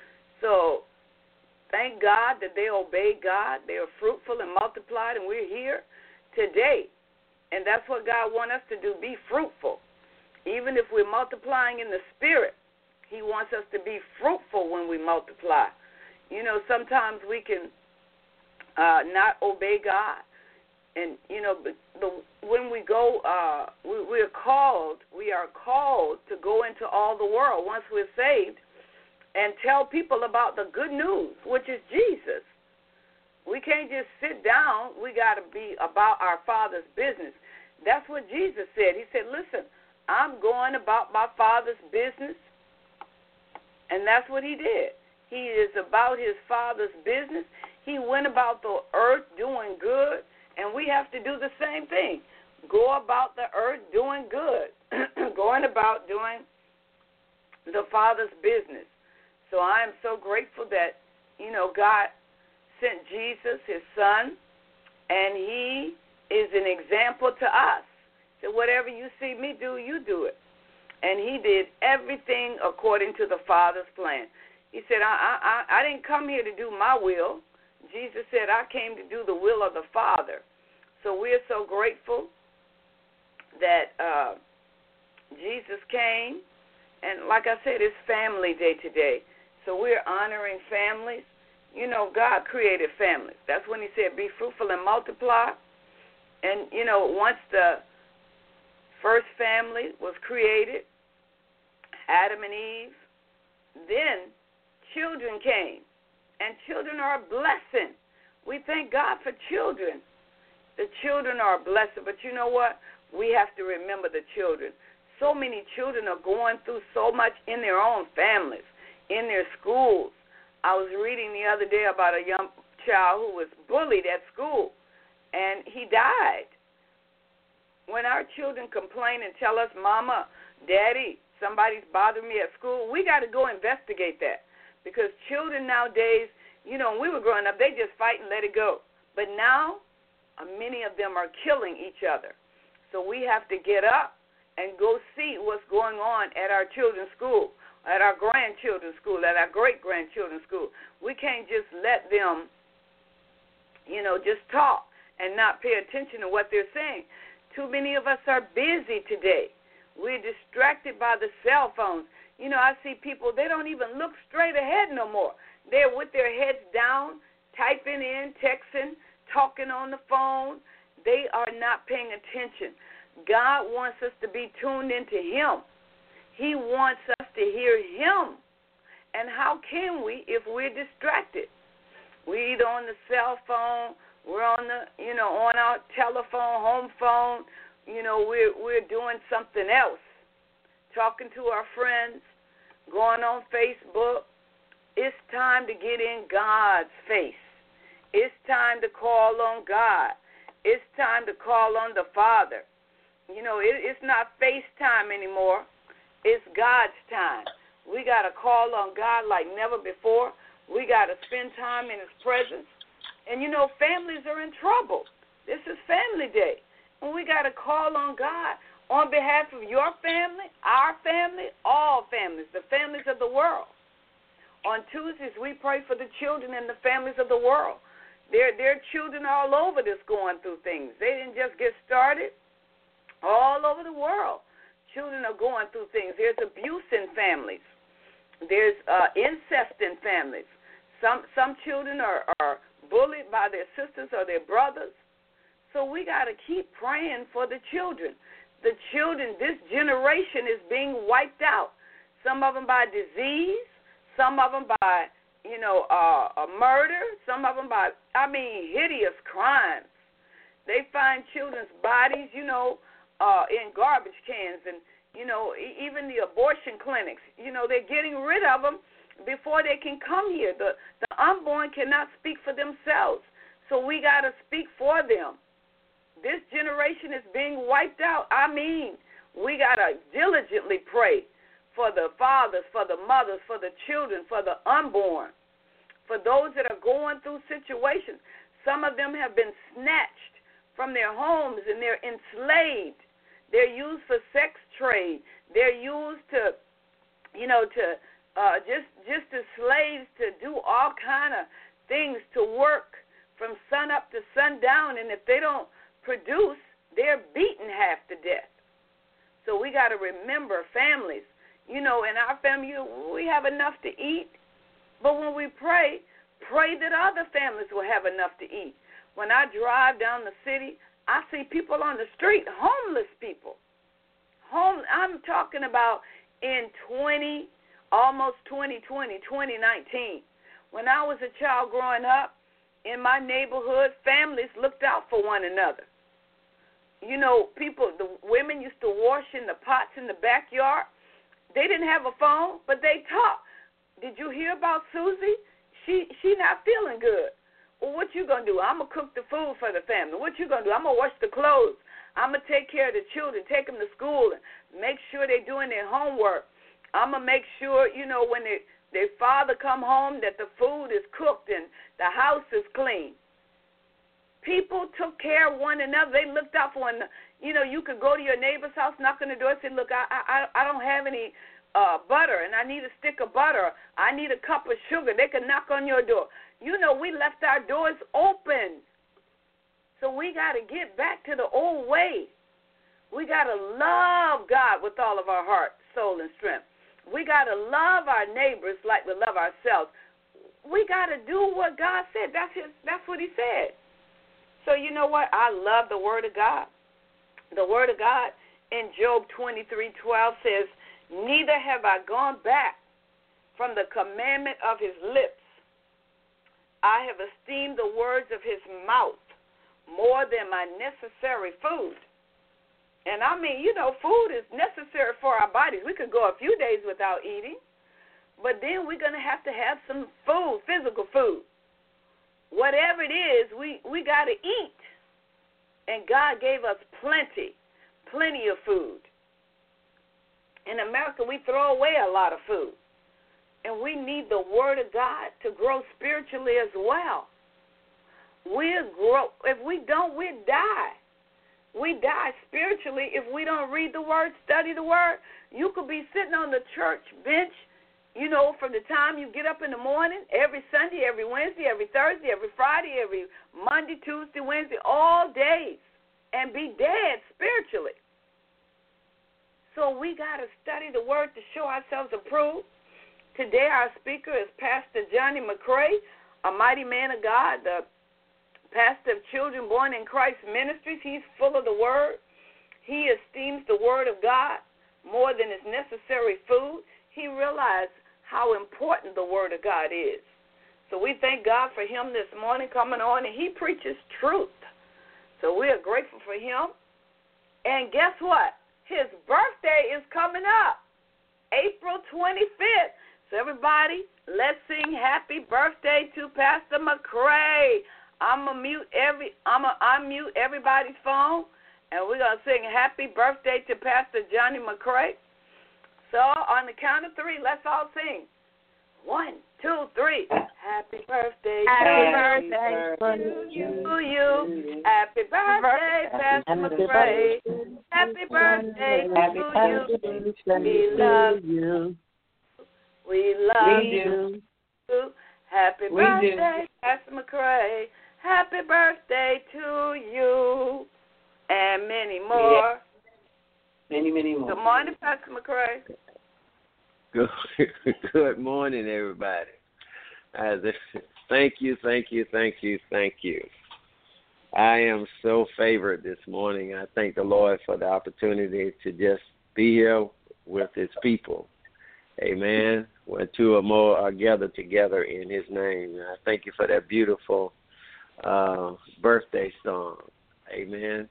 S2: So thank God that they obeyed God. They are fruitful and multiplied, and we're here today. And that's what God wants us to do, be fruitful. Even if we're multiplying in the spirit, he wants us to be fruitful when we multiply. You know, sometimes we can not obey God. And, you know, when we go, we are called to go into all the world once we're saved and tell people about the good news, which is Jesus. We can't just sit down. We got to be about our Father's business. That's what Jesus said. He said, listen, I'm going about my Father's business, and that's what he did. He is about his Father's business. He went about the earth doing good, and we have to do the same thing. Go about the earth doing good, going about doing the Father's business. So I am so grateful that, you know, God sent Jesus, his son, and he is an example to us. So whatever you see me do, you do it. And he did everything according to the Father's plan. He said, I didn't come here to do my will. Jesus said, I came to do the will of the Father. So we're so grateful that Jesus came. And like I said, it's Family Day today. So we're honoring families. You know, God created families. That's when he said, be fruitful and multiply. And, you know, once the first family was created, Adam and Eve. Then children came, and children are a blessing. We thank God for children. The children are a blessing, but you know what? We have to remember the children. So many children are going through so much in their own families, in their schools. I was reading the other day about a young child who was bullied at school, and he died. When our children complain and tell us, Mama, Daddy, somebody's bothering me at school, we got to go investigate that. Because children nowadays, you know, when we were growing up, they just fight and let it go. But now, many of them are killing each other. So we have to get up and go see what's going on at our children's school, at our grandchildren's school, at our great-grandchildren's school. We can't just let them, you know, just talk and not pay attention to what they're saying. Too many of us are busy today. We're distracted by the cell phones. You know, I see people, they don't even look straight ahead no more. They're with their heads down, typing in, texting, talking on the phone. They are not paying attention. God wants us to be tuned into Him. He wants us to hear Him. And how can we if we're distracted? We're either on the cell phone, we're on the, you know, on our telephone, home phone. You know, we're doing something else, talking to our friends, going on Facebook. It's time to get in God's face. It's time to call on God. It's time to call on the Father. You know, it's not FaceTime anymore. It's God's time. We got to call on God like never before. We got to spend time in His presence. And, you know, families are in trouble. This is Family Day. And we got to call on God on behalf of your family, our family, all families, the families of the world. On Tuesdays, we pray for the children and the families of the world. There are children all over that's going through things. They didn't just get started. All over the world, children are going through things. There's abuse in families. There's incest in families. Some children are bullied by their sisters or their brothers. So we got to keep praying for the children. The children, this generation is being wiped out. Some of them by disease, some of them by, you know, murder, some of them by, hideous crimes. They find children's bodies, you know, in garbage cans, and, you know, even the abortion clinics. You know, they're getting rid of them before they can come here. The unborn cannot speak for themselves, so we got to speak for them. This generation is being wiped out. We got to diligently pray for the fathers, for the mothers, for the children, for the unborn, for those that are going through situations. Some of them have been snatched from their homes and they're enslaved. They're used for sex trade. They're used to, you know, just as slaves to do all kind of things, to work from sun up to sundown, and if they don't produce, they're beaten half to death. So we got to remember families. You know, in our family, we have enough to eat, but when we pray that other families will have enough to eat. When I drive down the city, I see people on the street, homeless people. I'm talking about in almost 2020, 2019. When I was a child growing up, in my neighborhood, families looked out for one another. You know, the women used to wash in the pots in the backyard. They didn't have a phone, but they talked. Did you hear about Susie? She not feeling good. Well, what you going to do? I'm going to cook the food for the family. What you going to do? I'm going to wash the clothes. I'm going to take care of the children, take them to school, and make sure they're doing their homework. I'm going to make sure, you know, when their father come home that the food is cooked and the house is clean. People took care of one another. They looked out for one another. You know, you could go to your neighbor's house, knock on the door, and say, look, I don't have any butter, and I need a stick of butter. I need a cup of sugar. They could knock on your door. You know, we left our doors open. So we got to get back to the old way. We got to love God with all of our heart, soul, and strength. We got to love our neighbors like we love ourselves. We got to do what God said. That's what He said. So you know what? I love the Word of God. The Word of God in Job 23:12 says, neither have I gone back from the commandment of his lips. I have esteemed the words of his mouth more than my necessary food. And I mean, food is necessary for our bodies. We could go a few days without eating, but then we're going to have some food, physical food. Whatever it is, we got to eat. And God gave us plenty of food. In America, we throw away a lot of food. And we need the Word of God to grow spiritually as well. We'll grow. If we don't, we'll die. We die spiritually if we don't read the Word, study the Word. You could be sitting on the church bench, from the time you get up in the morning, every Sunday, every Wednesday, every Thursday, every Friday, every Monday, Tuesday, Wednesday, all days, and be dead spiritually. So we got to study the Word to show ourselves approved. Today our speaker is Pastor Johnny McCray, a mighty man of God, the pastor of Children Born in Christ Ministries. He's full of the Word. He esteems the Word of God more than his necessary food. He realized how important the Word of God is. So we thank God for him this morning coming on, and he preaches truth. So we are grateful for him. And guess what? His birthday is coming up, April 25th. So everybody, let's sing happy birthday to Pastor McCray. I'm gonna unmute everybody's phone, and we're gonna sing happy birthday to Pastor Johnny McCray. So on the count of three, let's all sing. 1, 2, 3. Happy birthday.
S6: Happy birthday
S2: to you. Happy birthday, Pastor McCray. Happy birthday to you. We love you. We love you. Happy birthday, Pastor McCray. Happy birthday to you. And many more.
S10: Many more.
S2: Good morning, Pastor McCray.
S11: Good morning, everybody. Thank you. I am so favored this morning. I thank the Lord for the opportunity to just be here with his people. Amen. When two or more are gathered together in his name. And I thank you for that beautiful birthday song. Amen.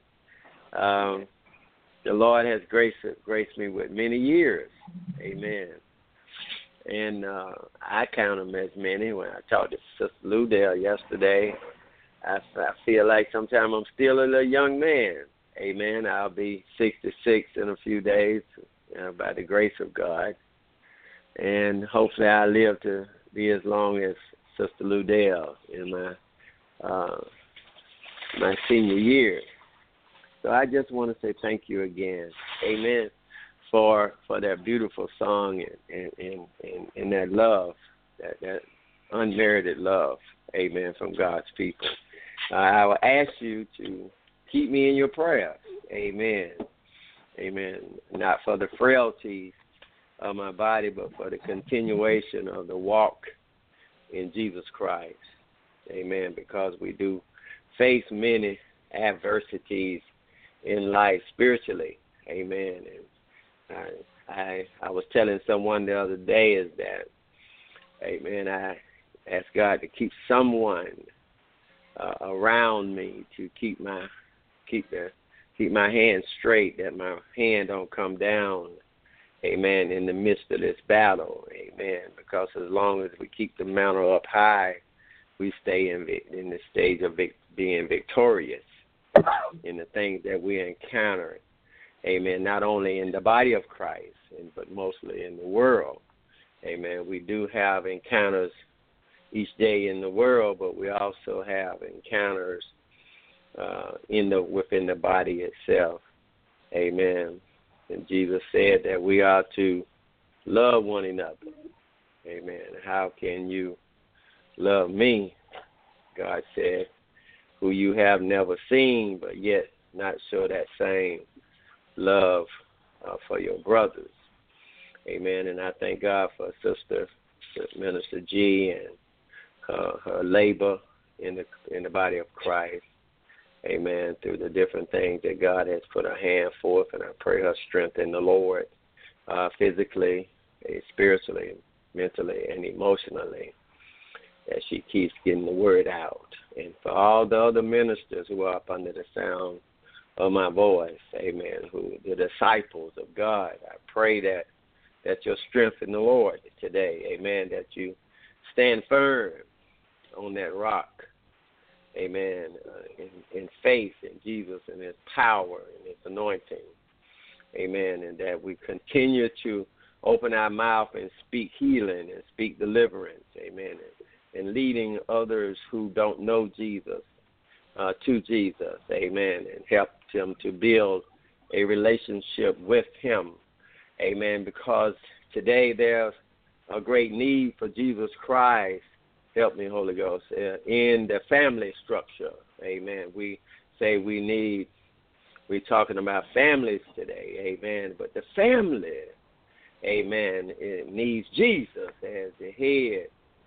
S11: The Lord has graced me with many years. Amen. And I count them as many. When I talked to Sister Ludell yesterday, I feel like sometimes I'm still a little young man. Amen. I'll be 66 in a few days by the grace of God. And hopefully I live to be as long as Sister Ludell in my senior year. So I just want to say thank you again. Amen. For that beautiful song and that love, that unmerited love, amen, from God's people. I will ask you to keep me in your prayers, amen, amen, not for the frailties of my body, but for the continuation of the walk in Jesus Christ, amen, because we do face many adversities in life spiritually, amen. And I was telling someone the other day is that, amen, I ask God to keep someone around me to keep my hand straight, that my hand don't come down, amen, in the midst of this battle, amen, because as long as we keep the mantle up high, we stay in the stage of being victorious in the things that we encounter. Amen, not only in the body of Christ, but mostly in the world. Amen, we do have encounters each day in the world, but we also have encounters within the body itself. Amen. And Jesus said that we are to love one another. Amen. How can you love me? God said, who you have never seen, but yet not show that same love for your brothers. Amen. And I thank God for Sister Minister G and her labor in the body of Christ. amen, through the different things that God has put her hand forth, and I pray her strength in the Lord, physically, spiritually, mentally, and emotionally, as she keeps getting the word out. And for all the other ministers who are up under the sound of my voice, amen, who the disciples of God, I pray that your strength in the Lord today, amen, that you stand firm on that rock, amen, in faith in Jesus and his power and his anointing, amen, and that we continue to open our mouth and speak healing and speak deliverance, amen, and leading others who don't know Jesus to Jesus, amen, and help them to build a relationship with him, amen, because today there's a great need for Jesus Christ, help me, Holy Ghost, in the family structure, amen. We say we're talking about families today, amen, but the family, amen, it needs Jesus as the head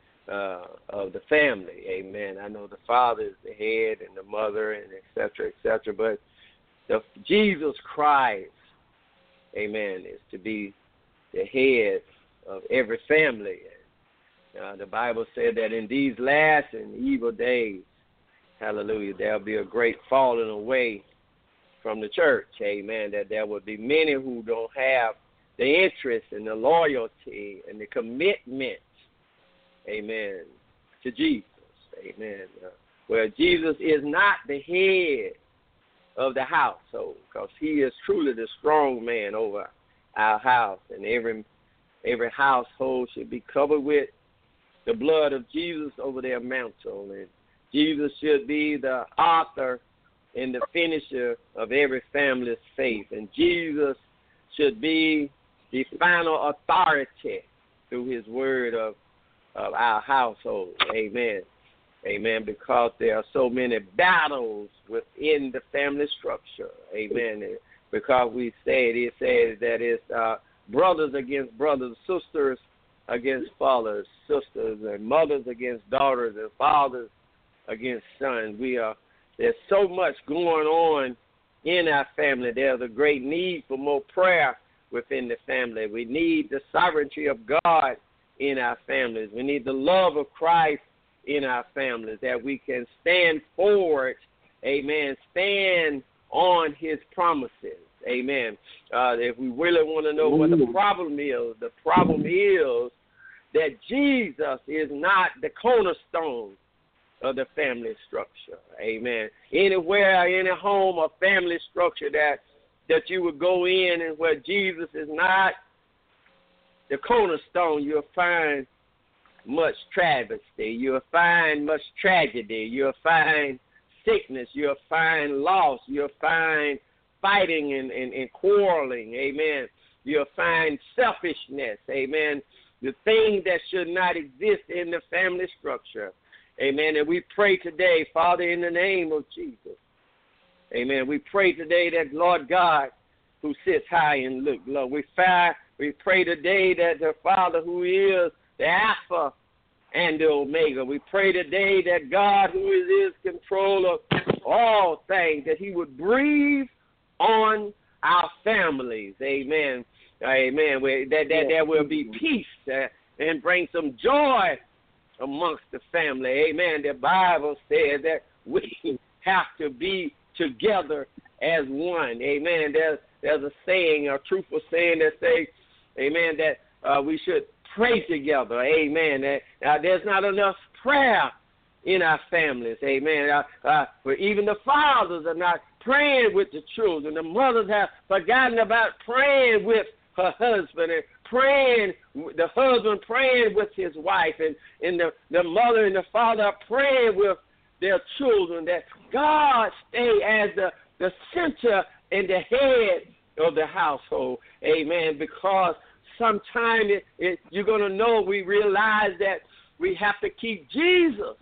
S11: of the family, amen. I know the father is the head and the mother and et cetera, but Jesus Christ, amen, is to be the head of every family. The Bible said that in these last and evil days, hallelujah, there'll be a great falling away from the church, amen, that there will be many who don't have the interest and the loyalty and the commitment, amen, to Jesus, amen, where Jesus is not the head of the household, because he is truly the strong man over our house, and every household should be covered with the blood of Jesus over their mantle, and Jesus should be the author and the finisher of every family's faith, and Jesus should be the final authority through his word of our household, amen, amen, because there are so many battles within the family structure, amen, and because it says that it's brothers against brothers, sisters against fathers, sisters, and mothers against daughters, and fathers against sons. There's so much going on in our family. There's a great need for more prayer within the family. We need the sovereignty of God in our families. We need the love of Christ in our families, that we can stand forward, amen, stand on his promises, amen. If we really want to know what the problem is that Jesus is not the cornerstone of the family structure, amen. Anywhere, any home or family structure that you would go in and where Jesus is not the cornerstone, you'll find much travesty, you'll find much tragedy, you'll find sickness, you'll find loss, you'll find fighting and quarreling, amen. You'll find selfishness, amen, the things that should not exist in the family structure, amen. And we pray today, Father, in the name of Jesus, amen, we pray today that, Lord God, who sits high and look low, we pray today that the Father who is the Alpha and the Omega, we pray today that God, who is in control of all things, that he would breathe on our families, amen, amen, that there will be peace and bring some joy amongst the family, amen. The Bible says that we have to be together as one, amen. There's a saying, a truthful saying that says, amen, that we should pray together, amen. There's not enough prayer in our families, amen. Where even the fathers are not praying with the children. The mothers have forgotten about praying with her husband, and the husband praying with his wife, and the mother and the father are praying with their children, that God stay as the center and the head of the household, amen, because sometime you're going to know, we realize that we have to keep Jesus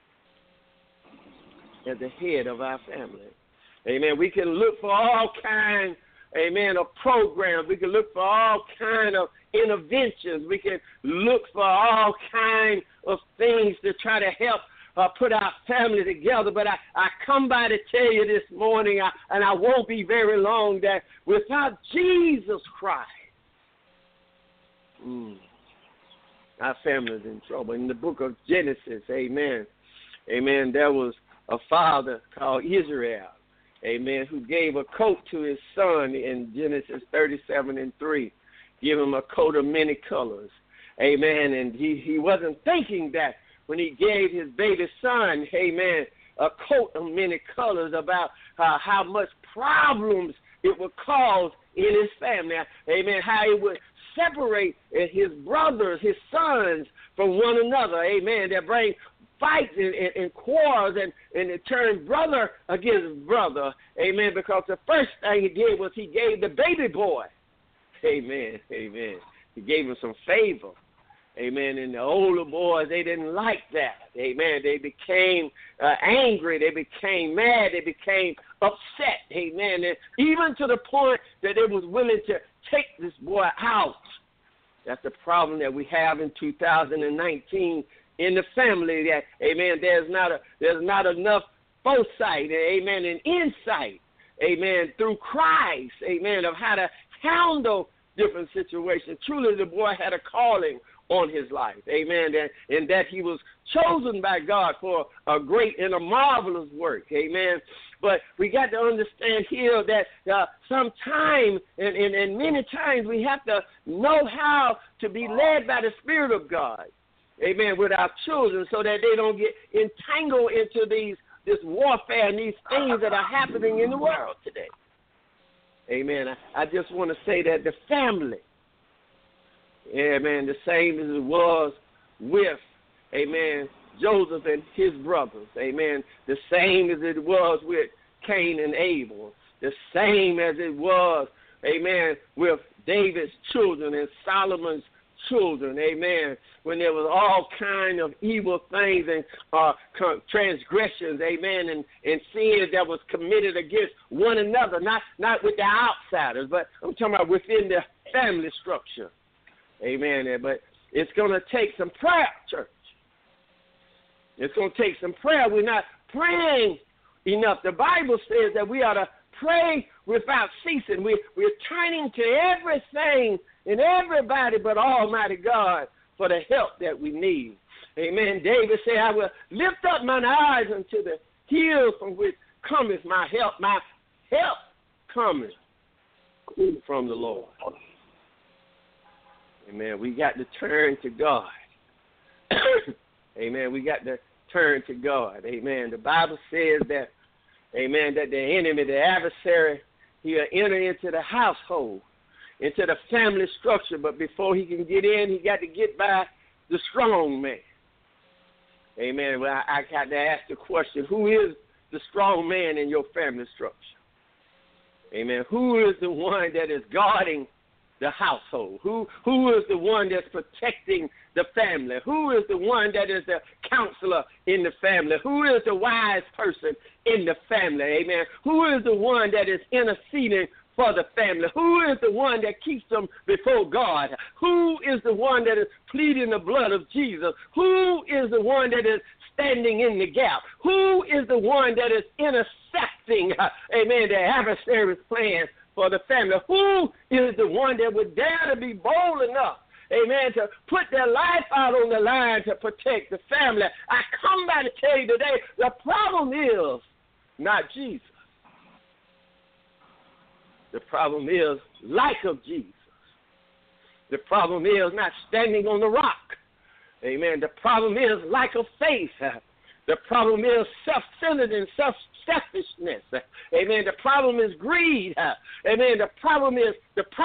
S11: as the head of our family. Amen. We can look for all kinds, amen, of programs. We can look for all kinds of interventions. We can look for all kinds of things to try to help put our family together. But I come by to tell you this morning, and I won't be very long, that without Jesus Christ, our family is in trouble. In the book of Genesis, amen, there was a father called Israel, amen, who gave a coat to his son in Genesis 37:3. Give him a coat of many colors, amen. And he wasn't thinking that when he gave his baby son, amen, a coat of many colors, about how much problems it would cause in his family, amen, how it would separate his brothers, his sons from one another, amen, that bring fights and quarrels and it turned brother against brother, amen, because the first thing he did was he gave the baby boy, amen, he gave him some favor, amen, and the older boys, they didn't like that, amen, they became angry, they became mad, they became upset, amen, and even to the point that they was willing to take this boy out. That's the problem that we have in 2019 in the family, that, amen, there's not enough foresight, amen, and insight, amen, through Christ, amen, of how to handle different situations. Truly, the boy had a calling on his life, amen, and that he was chosen by God for a great and a marvelous work, amen. But we got to understand here that sometimes and many times we have to know how to be led by the Spirit of God, amen, with our children, so that they don't get entangled into this warfare and these things that are happening in the world today. Amen. I just want to say that the family, amen, the same as it was with, amen, Joseph and his brothers, amen, the same as it was with Cain and Abel, the same as it was, amen, with David's children and Solomon's children, amen, when there was all kind of evil things and transgressions, amen, and sins that was committed against one another, not with the outsiders, but I'm talking about within the family structure, amen. But it's going to take some prayer, church. It's going to take some prayer. We're not praying enough. The Bible says that we ought to pray without ceasing. We're turning to everything and everybody but Almighty God for the help that we need. Amen. David said, I will lift up mine eyes unto the hills from which cometh my help. My help cometh from the Lord. Amen. We got to turn to God. Amen. We got to turn to God. Amen. The Bible says that, amen, that the enemy, the adversary, he'll enter into the household, into the family structure, but before he can get in, he got to get by the strong man. Amen. Well, I got to ask the question, who is the strong man in your family structure? Amen. Who is the one that is guarding the household? Who is the one that's protecting the family? Who is the one that is the counselor in the family? Who is the wise person in the family? Amen. Who is the one that is interceding for the family? Who is the one that keeps them before God? Who is the one that is pleading the blood of Jesus? Who is the one that is standing in the gap? Who is the one that is intercepting, amen, the adversary's plans for the family? Who is the one that would dare to be bold enough, amen, to put their life out on the line to protect the family? I come by to tell you today, the problem is not Jesus. The problem is lack of Jesus. The problem is not standing on the rock. Amen. The problem is lack of faith. The problem is self-centered and selfishness. Amen. The problem is greed. Amen. The problem is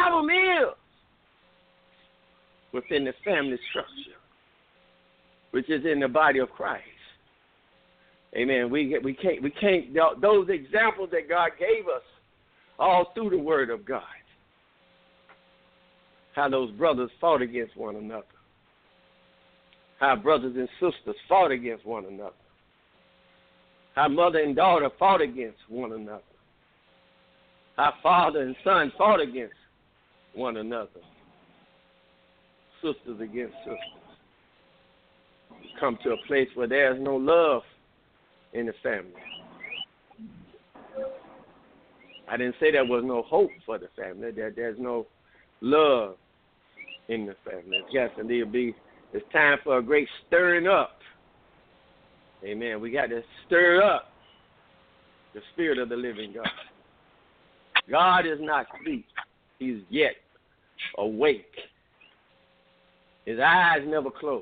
S11: within the family structure, which is in the body of Christ. Amen. We can't those examples that God gave us all through the Word of God, how those brothers fought against one another, how brothers and sisters fought against one another, how mother and daughter fought against one another, how father and son fought against one another, sisters against sisters. come to a place where there's no love in the family. I didn't say there was no hope for the family, that there's no love in the family. It's time for a great stirring up. Amen. We got to stir up the Spirit of the living God. God is not asleep. He's yet awake. His eyes never close.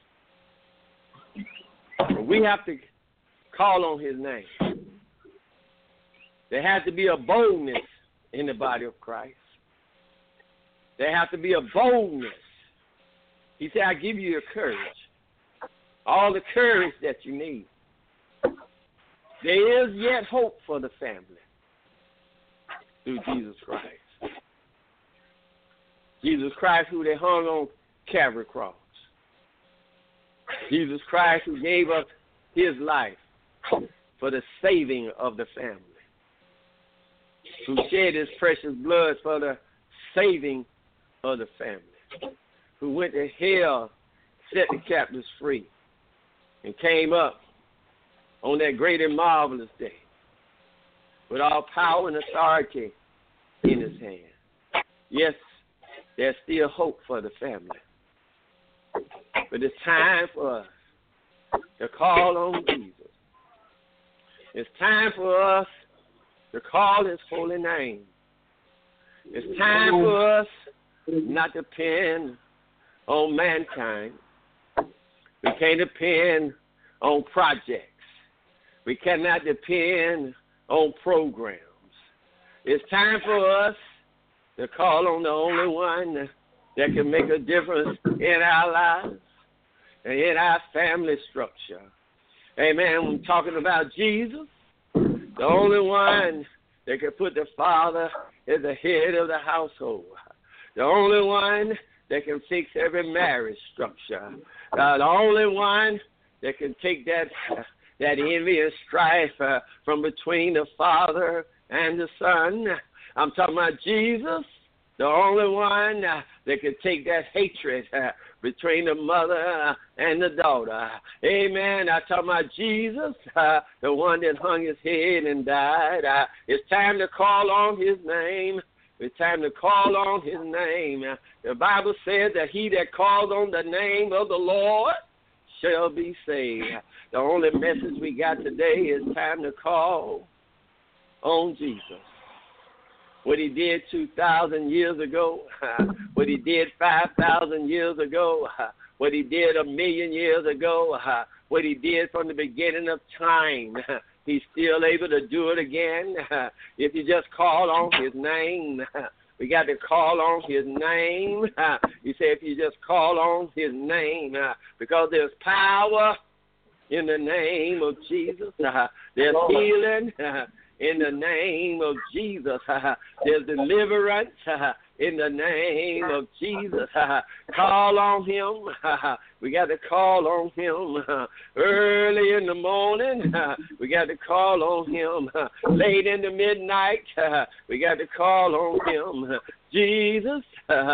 S11: But we have to call on his name. There has to be a boldness in the body of Christ. There has to be a boldness. He said, I give you your courage. All the courage that you need. There is yet hope for the family through Jesus Christ. Jesus Christ, who they hung on Calvary cross. Jesus Christ, who gave up his life for the saving of the family. Who shed his precious blood for the saving of the family. Who went to hell, set the captives free, and came up on that great and marvelous day with all power and authority in his hand. Yes, there's still hope for the family. But it's time for us to call on Jesus. It's time for us to call his holy name. It's time for us not to depend on mankind. We can't depend on projects. We cannot depend on programs. It's time for us to call on the only one that can make a difference in our lives and in our family structure. Amen. When I'm talking about Jesus, the only one that can put the father as the head of the household. The only one that can fix every marriage structure. The only one that can take that envy and strife from between the father and the son. I'm talking about Jesus, the only one that can take that hatred between the mother and the daughter. Amen. I'm talking about Jesus, the one that hung his head and died. It's time to call on his name. It's time to call on his name. The Bible says that he that calls on the name of the Lord shall be saved. The only message we got today is time to call on Jesus. What he did 2,000 years ago, what he did 5,000 years ago, what he did 1,000,000 years ago, what he did from the beginning of time. He's still able to do it again. If you just call on his name, we got to call on his name. He said if you just call on his name, because there's power in the name of Jesus. There's healing in the name of Jesus. There's deliverance in the name of Jesus. Call on him. We got to call on him early in the morning. We got to call on him late in the midnight. We got to call on him. Jesus,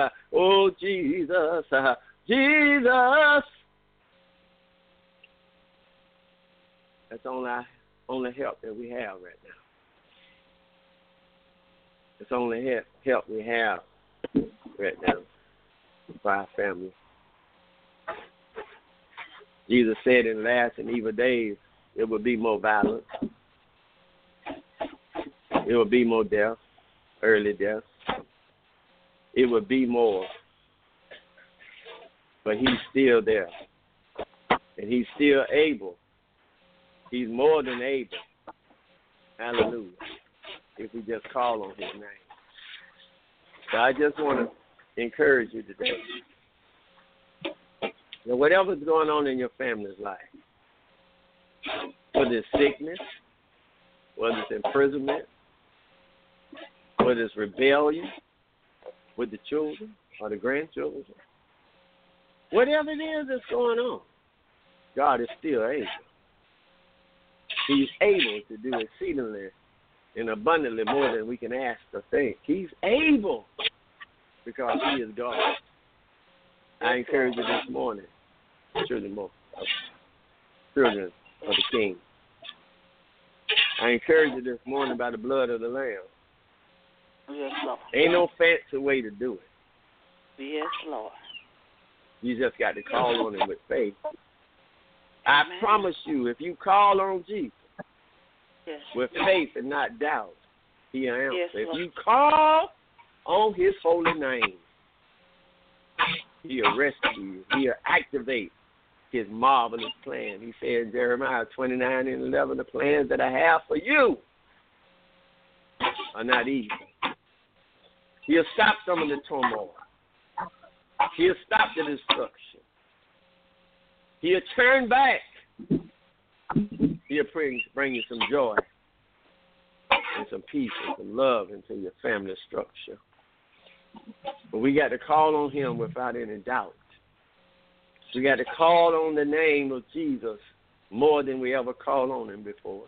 S11: oh Jesus, Jesus. That's only help that we have right now. It's only help we have right now for our family. Jesus said in the last and evil days, it will be more violence. It will be more death, early death. It will be more. But he's still there. And he's still able. He's more than able. Hallelujah. If we just call on his name. So I just want to encourage you today. Now, whatever's going on in your family's life, whether it's sickness, whether it's imprisonment, whether it's rebellion with the children or the grandchildren, whatever it is that's going on, God is still able. He's able to do exceedingly and abundantly more than we can ask or think. He's able because he is God. I encourage you this morning, children more. of children of the King. I encourage you this morning by the blood of the Lamb.
S4: Yes, Lord.
S11: Ain't no fancy way to do it.
S4: Yes, Lord.
S11: You just got to call on him with faith. I promise you, if you call on Jesus with faith and not doubt, he'll answer. If you call on his holy name, he'll rescue you. He'll activate his marvelous plan. He said in Jeremiah 29:11, the plans that I have for you are not evil. He'll stop some of the turmoil. He'll stop the destruction. He'll turn back. He'll bring you some joy and some peace and some love into your family structure. But we got to call on him without any doubt. We got to call on the name of Jesus more than we ever called on him before.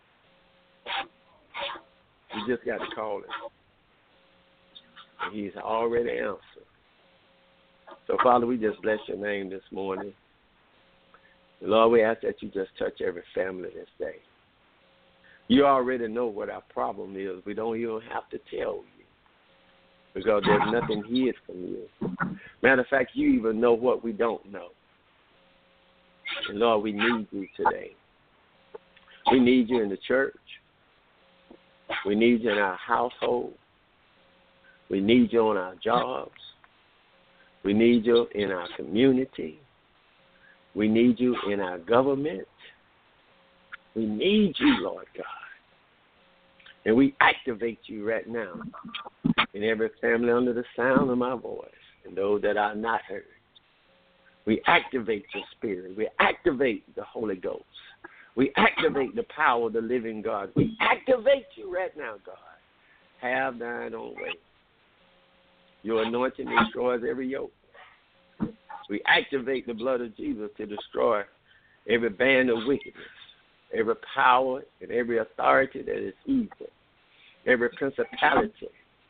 S11: We just got to call him. And he's already answered. So, Father, we just bless your name this morning. Lord, we ask that you just touch every family this day. You already know what our problem is. We don't even have to tell you because there's nothing hid from you. Matter of fact, you even know what we don't know. And, Lord, we need you today. We need you in the church. We need you in our household. We need you on our jobs. We need you in our community. We need you in our government. We need you, Lord God. And we activate you right now in every family under the sound of my voice and those that are not heard. We activate your spirit. We activate the Holy Ghost. We activate the power of the living God. We activate you right now, God. Have thine own way. Your anointing destroys every yoke. We activate the blood of Jesus to destroy every band of wickedness, every power and every authority that is evil, every principality,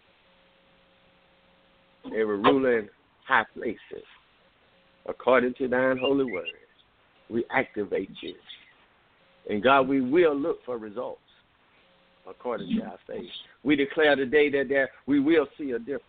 S11: every ruler in high places. According to thine holy word, we activate you. And God, we will look for results according to our faith. We declare today that we will see a difference.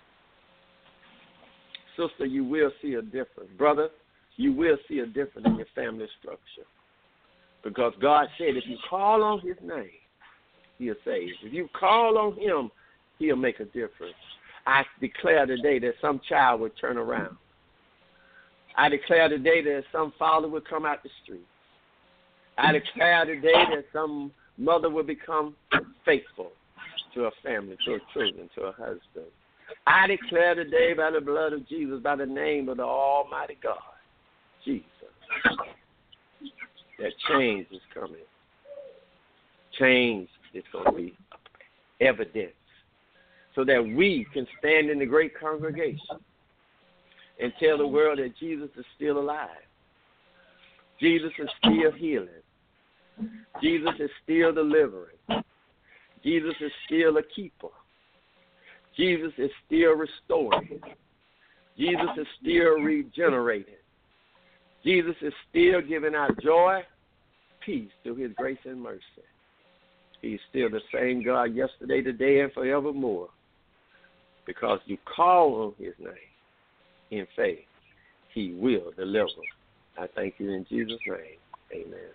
S11: Sister, you will see a difference. Brother, you will see a difference in your family structure. Because God said if you call on his name, he'll save. If you call on him, he'll make a difference. I declare today that some child will turn around. I declare today that some father will come out the street. I declare today that some mother will become faithful to her family, to her children, to her husband. I declare today by the blood of Jesus, by the name of the Almighty God, Jesus, that change is coming. Change is going to be evidence so that we can stand in the great congregation and tell the world that Jesus is still alive. Jesus is still healing. Jesus is still delivering. Jesus is still a keeper. Jesus is still restoring. Jesus is still regenerating. Jesus is still giving out joy, peace through his grace and mercy. He's still the same God yesterday, today, and forevermore. Because you call on his name in faith, he will deliver. I thank you in Jesus' name. Amen.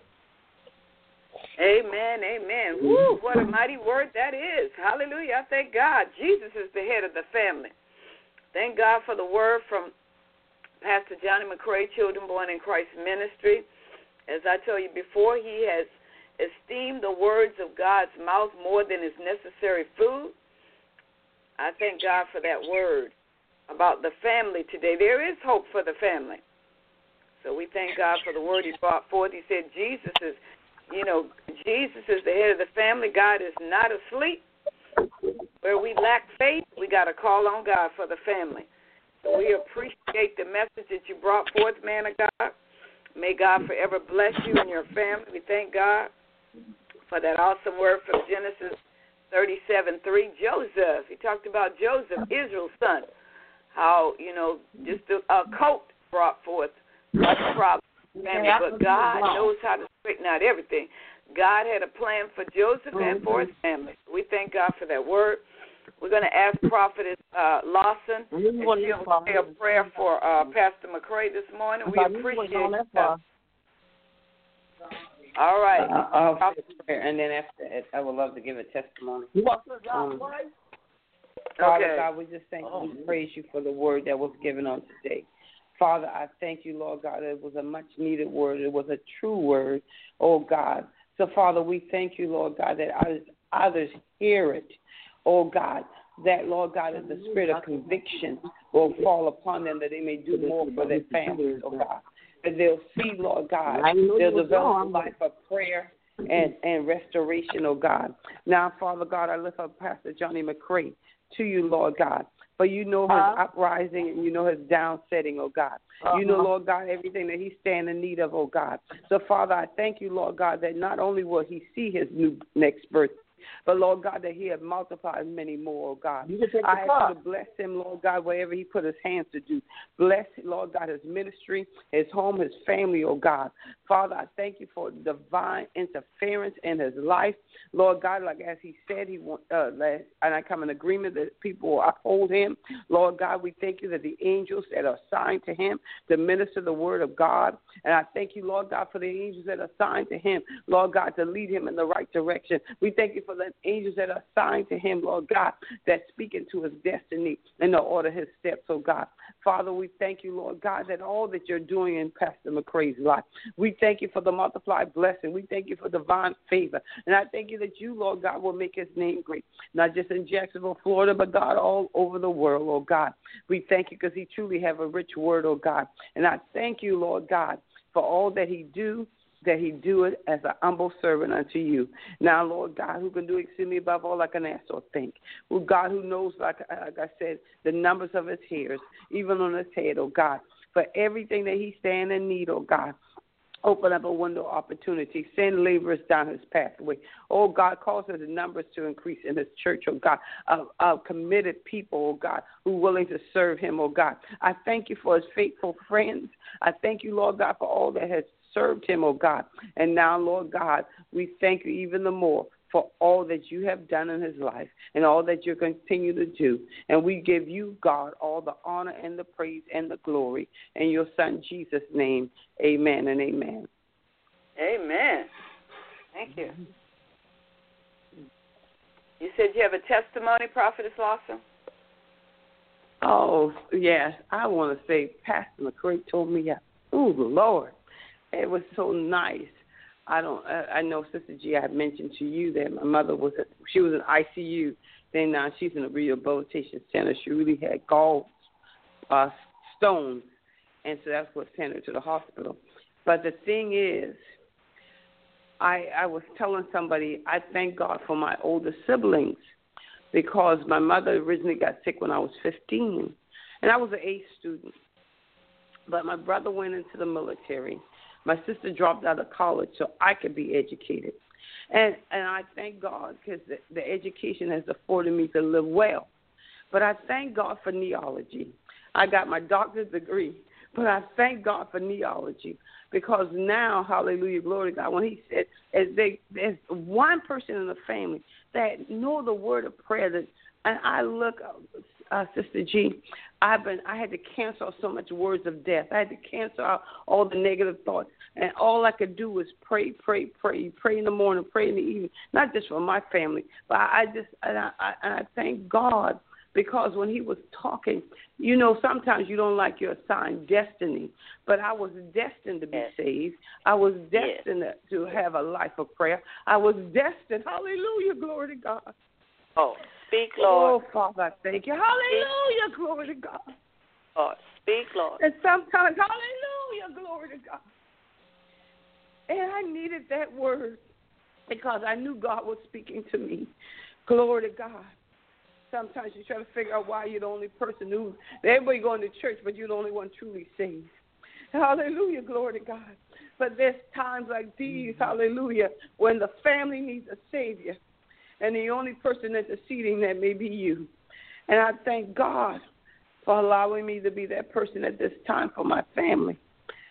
S2: Amen, amen. Woo, what a mighty word that is. Hallelujah. I thank God. Jesus is the head of the family. Thank God for the word from Pastor Johnny McCray, Children Born in Christ Ministry. As I told you before, he has esteemed the words of God's mouth more than his necessary food. I thank God for that word about the family today. There is hope for the family. So we thank God for the word he brought forth. He said Jesus is the head of the family. God is not asleep. Where we lack faith, we got to call on God for the family. So we appreciate the message that you brought forth, man of God. May God forever bless you and your family. We thank God for that awesome word from Genesis 37:3. Joseph, he talked about Joseph, Israel's son. How, just a coat brought forth much problem. family, but God knows how to straighten out everything. God had a plan for Joseph and for his family. We thank God for that word. We're going to ask Prophetess Lawson if she'll say a prayer for Pastor McCray this morning. We appreciate that. All right.
S10: I'll say a prayer, and then after that, I would love to give a testimony. Father God, we just thank you and praise you for the word that was given on today. Father, I thank you, Lord God, it was a much-needed word. It was a true word, oh God. So, Father, we thank you, Lord God, that others hear it, oh God, that, Lord God, that the spirit of conviction will fall upon them, that they may do more for their families, oh God. That they'll see, Lord God, they'll develop a life of prayer and restoration, oh God. Now, Father God, I lift up Pastor Johnny McCray to you, Lord God. For you know his uprising and you know his downsetting, oh God. You know, Lord God, everything that he stands in need of, oh God. So, Father, I thank you, Lord God, that not only will he see his next birthday, but, Lord God, that he had multiplied many more, oh God. I ask you to bless him, Lord God, wherever he put his hands to do. Bless, Lord God, his ministry, his home, his family, oh God. Father, I thank you for divine interference in his life. Lord God, like as he said, and I come in agreement that people will uphold him. Lord God, we thank you that the angels that are assigned to him to minister the word of God. And I thank you, Lord God, for the angels that are assigned to him, Lord God, to lead him in the right direction. We thank you for the angels that are assigned to him, Lord God, that speak into his destiny and to order his steps, oh God. Father, we thank you, Lord God, that all that you're doing in Pastor McCray's life. We thank you for the multiplied blessing. We thank you for divine favor. And I thank you that you, Lord God, will make his name great, not just in Jacksonville, Florida, but, God, all over the world, oh God. We thank you because he truly have a rich word, oh God. And I thank you, Lord God, for all that he do it as an humble servant unto you. Now, Lord God, who can do exceedingly above all I can ask or think. Who God who knows, like I said, the numbers of his hairs, even on his head, oh God. For everything that he stand in need, oh God. Open up a window of opportunity. Send laborers down his pathway. Oh, God, cause the numbers to increase in his church, oh, God, of committed people, oh, God, who are willing to serve him, oh, God. I thank you for his faithful friends. I thank you, Lord God, for all that has served him, oh, God. And now, Lord God, we thank you even the more for all that you have done in his life and all that you continue to do. And we give you, God, all the honor and the praise and the glory. In your son, Jesus' name, amen and amen.
S2: Amen. Thank you. You said you have a testimony, Prophetess Lawson?
S10: Oh, yes. I want to say Pastor McCray told me, oh, Lord, it was so nice. I know, Sister G, I had mentioned to you that my mother was in ICU. Then now she's in a rehabilitation center. She really had gall stones, and so that's what sent her to the hospital. But the thing is, I was telling somebody I thank God for my older siblings because my mother originally got sick when I was 15, and I was an A student. But my brother went into the military. My sister dropped out of college so I could be educated. And I thank God because the education has afforded me to live well. But I thank God for neology. I got my doctorate degree, but I thank God for neology because now, hallelujah, glory to God, when he said, there's one person in the family that know the word of prayer, and I look, Sister G, I had to cancel out so much words of death. I had to cancel out all the negative thoughts. And all I could do was pray. Pray in the morning, pray in the evening, not just for my family, but I thank God because when he was talking, you know, sometimes you don't like your assigned destiny, but I was destined to be saved. I was destined to have a life of prayer. I was destined, hallelujah, glory to God.
S5: Oh, speak, Lord.
S10: Oh, Father, I thank you. Hallelujah, glory to God.
S5: Oh, speak, Lord.
S10: And sometimes, hallelujah, glory to God. And I needed that word because I knew God was speaking to me. Glory to God. Sometimes you try to figure out why you're the only person who, everybody going to church, but you're the only one truly saved. Hallelujah, glory to God. But there's times like these, hallelujah, when the family needs a Savior. And the only person interceding that may be you. And I thank God for allowing me to be that person at this time for my family.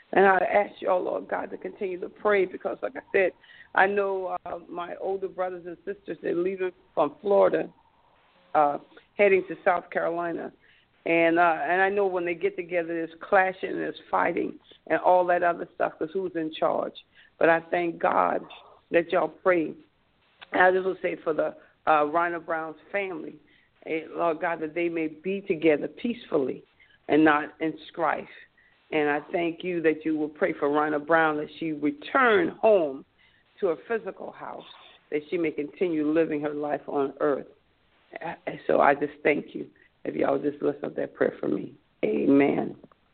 S10: And I ask you, oh, Lord God, to continue to pray because, like I said, I know my older brothers and sisters, they're leaving from Florida, heading to South Carolina. And I know when they get together, there's clashing, there's fighting, and all that other stuff because who's in charge. But I thank God that y'all pray. And I just will say for the Rhonda Brown's family, Lord God, that they may be together peacefully and not in strife. And I thank you that you will pray for Rhonda Brown, that she return home to her physical house, that she may continue living her life on earth. So I just thank you. If y'all just listen to that prayer for me. Amen.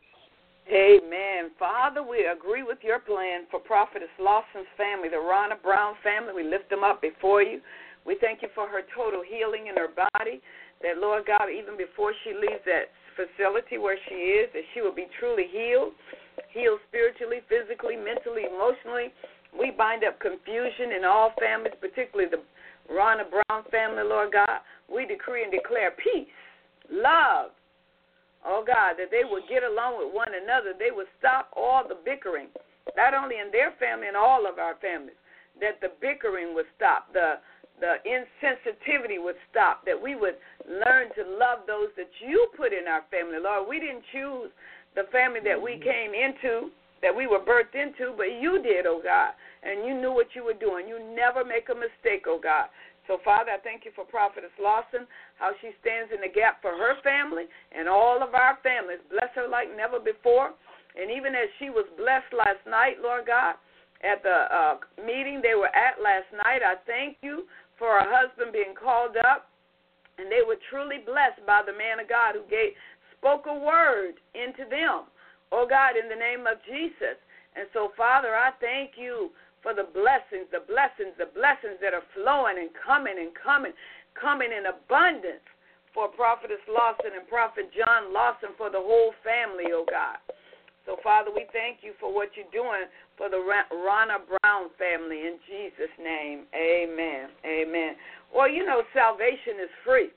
S2: Amen. Father, we agree with your plan for Prophetess Lawson's family, the Rhonda Brown family. We lift them up before you. We thank you for her total healing in her body, that, Lord God, even before she leaves that facility where she is, that she will be truly healed spiritually, physically, mentally, emotionally. We bind up confusion in all families, particularly the Rhonda Brown family, Lord God. We decree and declare peace, love, oh God, that they would get along with one another. They would stop all the bickering, not only in their family and all of our families, that the bickering would stop, the insensitivity would stop, that we would learn to love those that you put in our family. Lord, we didn't choose the family that we came into, that we were birthed into, but you did, oh God, and you knew what you were doing. You never make a mistake, oh God. So, Father, I thank you for Prophetess Lawson, how she stands in the gap for her family and all of our families. Bless her like never before. And even as she was blessed last night, Lord God, at the meeting they were at last night, I thank you for her husband being called up, and they were truly blessed by the man of God who spoke a word into them, oh God, in the name of Jesus. And so, Father, I thank you for the blessings that are flowing and coming in abundance for Prophetess Lawson and Prophet John Lawson, for the whole family, oh God. So, Father, we thank you for what you're doing for the Rhonda Brown family in Jesus' name. Amen. Amen. Well, you know, salvation is free.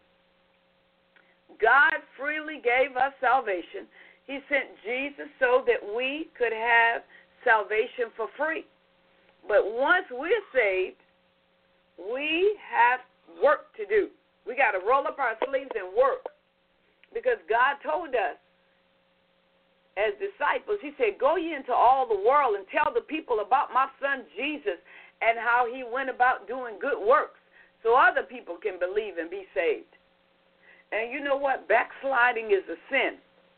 S2: God freely gave us salvation. He sent Jesus so that we could have salvation for free. But once we're saved, we have work to do. We got to roll up our sleeves and work, because God told us as disciples, he said, go ye into all the world and tell the people about my son Jesus and how he went about doing good works so other people can believe and be saved. And you know what? Backsliding is a sin.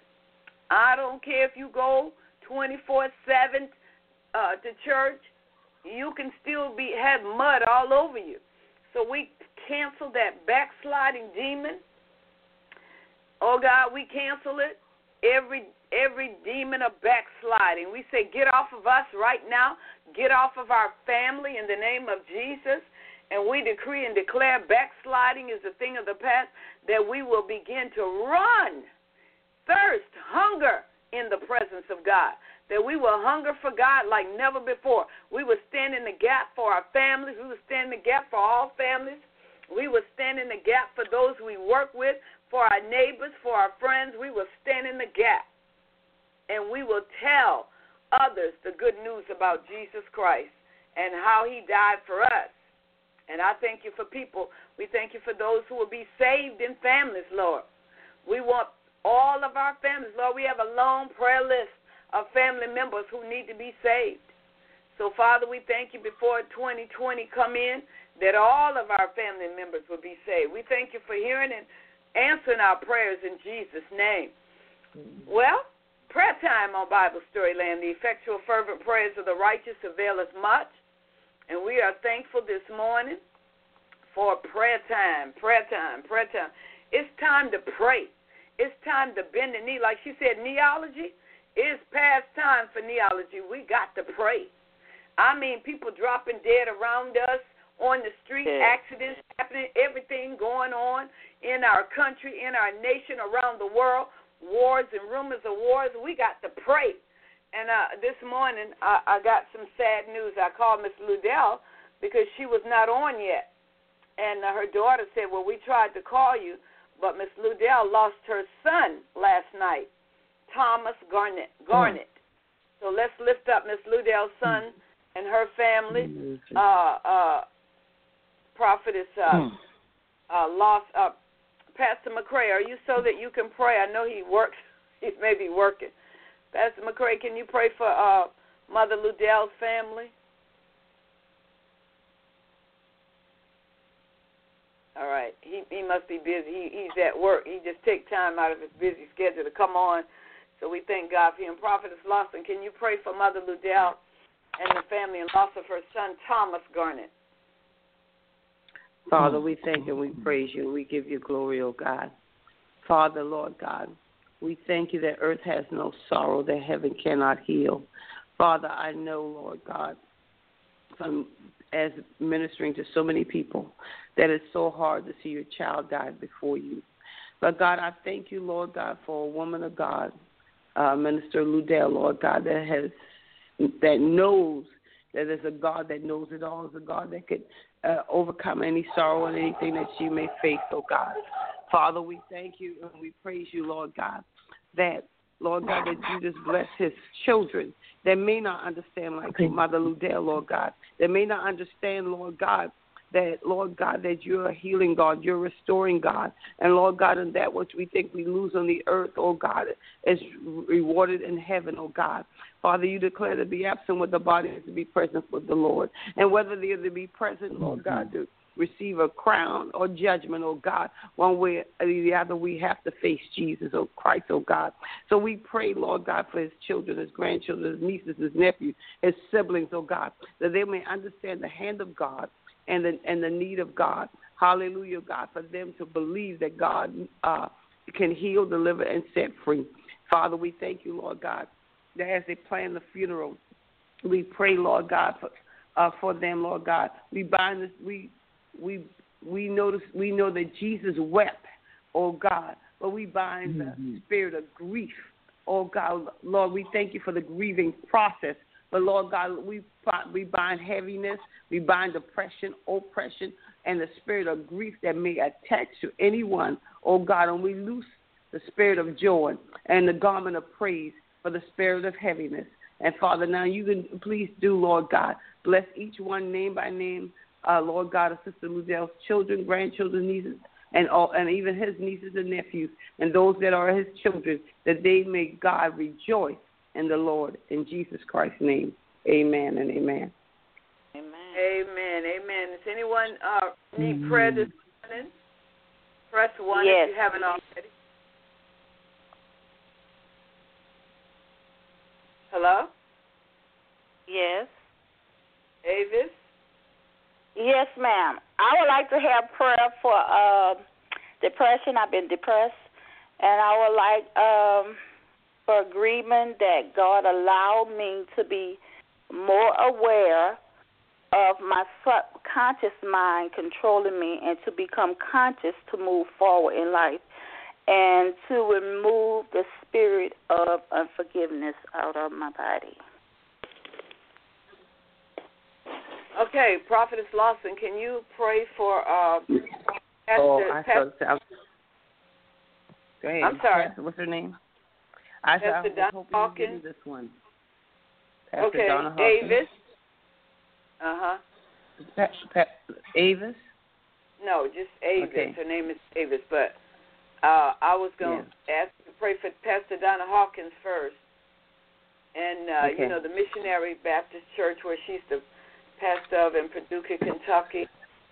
S2: I don't care if you go 24/7 to church. You can still have mud all over you. So we cancel that backsliding demon. Oh, God, we cancel it. Every demon of backsliding. We say, get off of us right now. Get off of our family in the name of Jesus. And we decree and declare backsliding is a thing of the past, that we will begin to run, thirst, hunger in the presence of God, that we will hunger for God like never before. We will stand in the gap for our families. We will stand in the gap for all families. We will stand in the gap for those we work with, for our neighbors, for our friends. We will stand in the gap, and we will tell others the good news about Jesus Christ and how he died for us. And I thank you for people. We thank you for those who will be saved in families, Lord. We want all of our families, Lord. We have a long prayer list of family members who need to be saved. So, Father, we thank you before 2020 come in, that all of our family members will be saved. We thank you for hearing and answering our prayers in Jesus' name. Well, prayer time on Bible Storyland. The effectual, fervent prayers of the righteous avail us much. And we are thankful this morning for prayer time. It's time to pray. It's time to bend the knee. Like she said, neology, it's past time for neology. We got to pray. I mean, people dropping dead around us on the street, accidents happening, everything going on in our country, in our nation, around the world, wars and rumors of wars. We got to pray. And this morning, I got some sad news. I called Miss Ludell because she was not on yet. And her daughter said, well, we tried to call you, but Miss Ludell lost her son last night, Thomas Garnett. So let's lift up Miss Ludell's son and her family. Prophetess lost. Pastor McCray, are you so that you can pray? I know he works. He may be working. Pastor McCray, can you pray for Mother Ludell's family? All right. He must be busy. He's at work. He just take time out of his busy schedule to come on. So we thank God for him. Prophetess Lawson, can you pray for Mother Ludell and the family and loss of her son, Thomas Garnett?
S10: Father, we thank and we praise you. We give you glory, O God. Father, Lord God, we thank you that earth has no sorrow, that heaven cannot heal. Father, I know, Lord God, as ministering to so many people, that it's so hard to see your child die before you. But, God, I thank you, Lord God, for a woman of God, Minister Ludell, Lord God, that knows that there's a God that knows it all, is a God that could overcome any sorrow and anything that she may face, oh God. Father, we thank you and we praise you, Lord God, that, Lord God, that you just bless his children that may not understand like Mother Ludell, Lord God, that may not understand, Lord God, that you're a healing God, you're a restoring God. And, Lord God, and that which we think we lose on the earth, oh God, is rewarded in heaven, oh God. Father, you declare to be absent with the body is to be present with the Lord. And whether they are to be present, Lord God, to receive a crown or judgment, oh God, one way or the other, we have to face Jesus, oh Christ, oh God. So we pray, Lord God, for his children, his grandchildren, his nieces, his nephews, his siblings, oh God, that they may understand the hand of God and the need of God. Hallelujah, God, for them to believe that God can heal, deliver, and set free. Father, we thank you, Lord God, that as they plan the funeral, we pray, Lord God, for them, Lord God. We bind this. We know that Jesus wept, oh God, but we bind the spirit of grief, oh God. Lord, we thank you for the grieving process. But, Lord God, we bind heaviness, we bind depression, oppression, and the spirit of grief that may attach to anyone, oh God, and we loose the spirit of joy and the garment of praise for the spirit of heaviness. And, Father, now you can please do, Lord God, bless each one name by name, Lord God, of Sister Ludell's children, grandchildren, nieces, and even his nieces and nephews, and those that are his children, that they may, God, rejoice in the Lord. In Jesus Christ's name, amen and amen.
S2: Amen. Amen. Amen. Does anyone need prayer this morning? Press 1 if you haven't already. Hello?
S12: Yes.
S2: Avis?
S12: Yes, ma'am. I would like to have prayer for depression. I've been depressed. And I would like for agreement that God allowed me to be more aware of my subconscious mind controlling me and to become conscious to move forward in life and to remove the spirit of unforgiveness out of my body.
S2: Okay, Prophetess Lawson, can you pray for
S10: Pastor? Go ahead.
S2: I'm sorry.
S10: Pastor, what's her name?
S2: Pastor Donna Hawkins.
S10: This one. Pastor
S2: okay,
S10: Donna Hawkins.
S2: Avis.
S10: Avis?
S2: No, just Avis.
S10: Okay.
S2: Her name is Avis, but I was going to ask you to pray for Pastor Donna Hawkins first. And, you know, the Missionary Baptist Church where she's the pastor of in Paducah, Kentucky.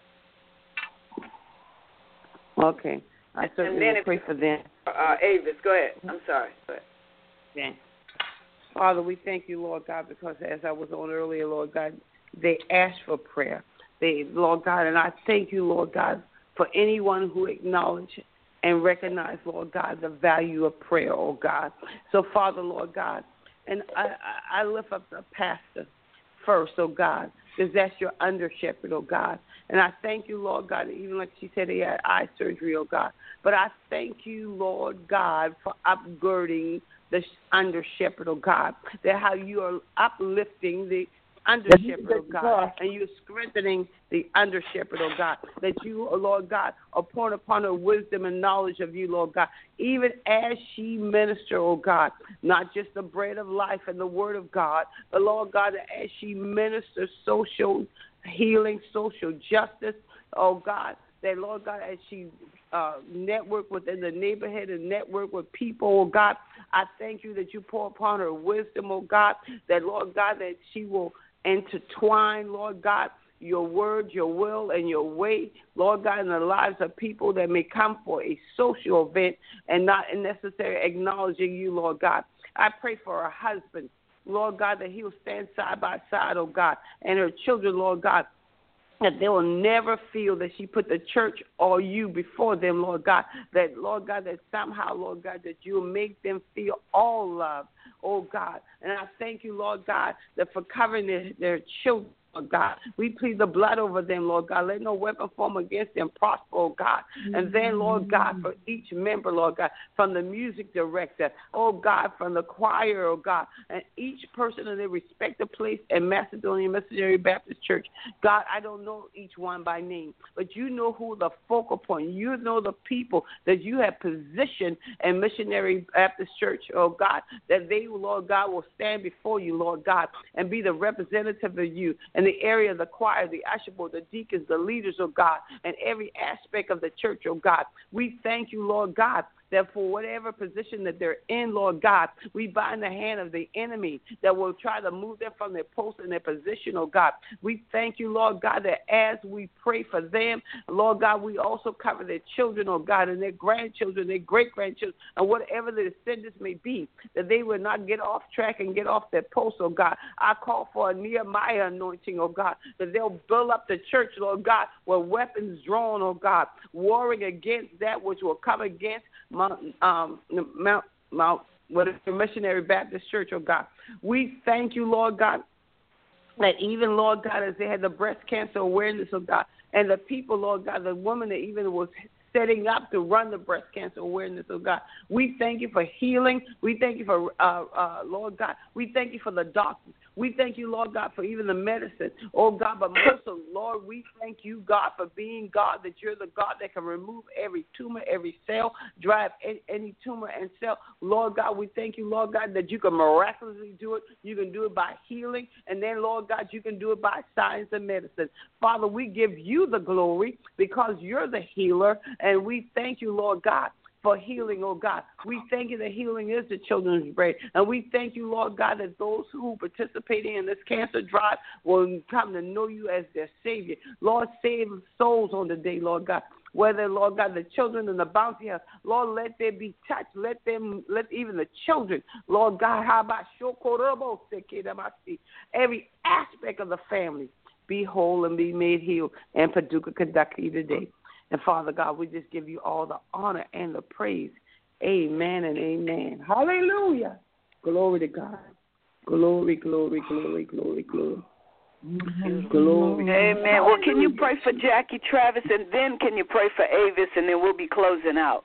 S10: Okay. I certainly will pray for them.
S2: Avis, go ahead. I'm sorry. Go ahead.
S10: Okay. Father, we thank you, Lord God, because as I was on earlier, Lord God, they asked for prayer. Lord God, and I thank you, Lord God, for anyone who acknowledged and recognized, Lord God, the value of prayer, oh God. So, Father, Lord God, and I lift up the pastor first, oh God, because that's your under shepherd, oh God. And I thank you, Lord God, even like she said, he had eye surgery, oh God. But I thank you, Lord God, for upgirding the under shepherd, oh God, that how you are uplifting the under shepherd, oh God, and you're strengthening the under shepherd, oh God, that you, oh Lord God, are pouring upon her wisdom and knowledge of you, Lord God, even as she minister, oh God, not just the bread of life and the word of God, but Lord God, as she ministers social healing, social justice, oh God, that Lord God, as she network within the neighborhood and network with people, oh God, I thank you that you pour upon her wisdom, oh God, that Lord God, that she will intertwine, Lord God, your word, your will, and your way, Lord God, in the lives of people that may come for a social event and not necessarily acknowledging you, Lord God. I pray for her husband, Lord God, that he will stand side by side, oh God, and her children, Lord God, that they will never feel that she put the church or you before them, Lord God, that, Lord God, that somehow, Lord God, that you will make them feel all love, oh God. And I thank you, Lord God, that for covering their children, Lord God. We plead the blood over them, Lord God. Let no weapon form against them prosper, oh God. And then, Lord God, for each member, Lord God, from the music director, oh God, from the choir, oh God, and each person in their respective place in Macedonia Missionary Baptist Church. God, I don't know each one by name, but you know who the focal point. You know the people that you have positioned in Missionary Baptist Church, oh God, that they, Lord God, will stand before you, Lord God, and be the representative of you in the area of the choir, the usher board, the deacons, the leaders, oh God, and every aspect of the church, oh God. We thank you, Lord God, that for whatever position that they're in, Lord God, we bind the hand of the enemy that will try to move them from their post and their position, oh God. We thank you, Lord God, that as we pray for them, Lord God, we also cover their children, oh God, and their grandchildren, their great-grandchildren, and whatever the descendants may be, that they will not get off track and get off their post, oh God. I call for a Nehemiah anointing, oh God, that they'll build up the church, Lord God, with weapons drawn, oh God, warring against that which will come against Mount Missionary Baptist Church, oh God. We thank you, Lord God, that even, Lord God, as they had the breast cancer awareness, oh God, and the people, Lord God, the woman that even was setting up to run the breast cancer awareness, oh God. We thank you for healing. We thank you for, Lord God, we thank you for the doctors. We thank you, Lord God, for even the medicine, oh God, but most of, Lord, we thank you, God, for being God, that you're the God that can remove every tumor, every cell, drive any tumor and cell. Lord God, we thank you, Lord God, that you can miraculously do it. You can do it by healing, and then, Lord God, you can do it by science and medicine. Father, we give you the glory because you're the healer, and we thank you, Lord God, for healing, oh God. We thank you that healing is the children's bread. And we thank you, Lord God, that those who participating in this cancer drive will come to know you as their Savior. Lord, save souls on the day, Lord God. Whether, Lord God, the children in the bounty house, Lord, let them be touched. Let even the children, Lord God, how about every aspect of the family be whole and be made healed in Paducah, Kentucky today. And, Father God, we just give you all the honor and the praise. Amen and amen. Hallelujah. Glory to God. Glory, glory, glory, glory, glory. Glory.
S2: Amen. Well, can you pray for Jackie Travis, and then can you pray for Avis, and then we'll be closing out.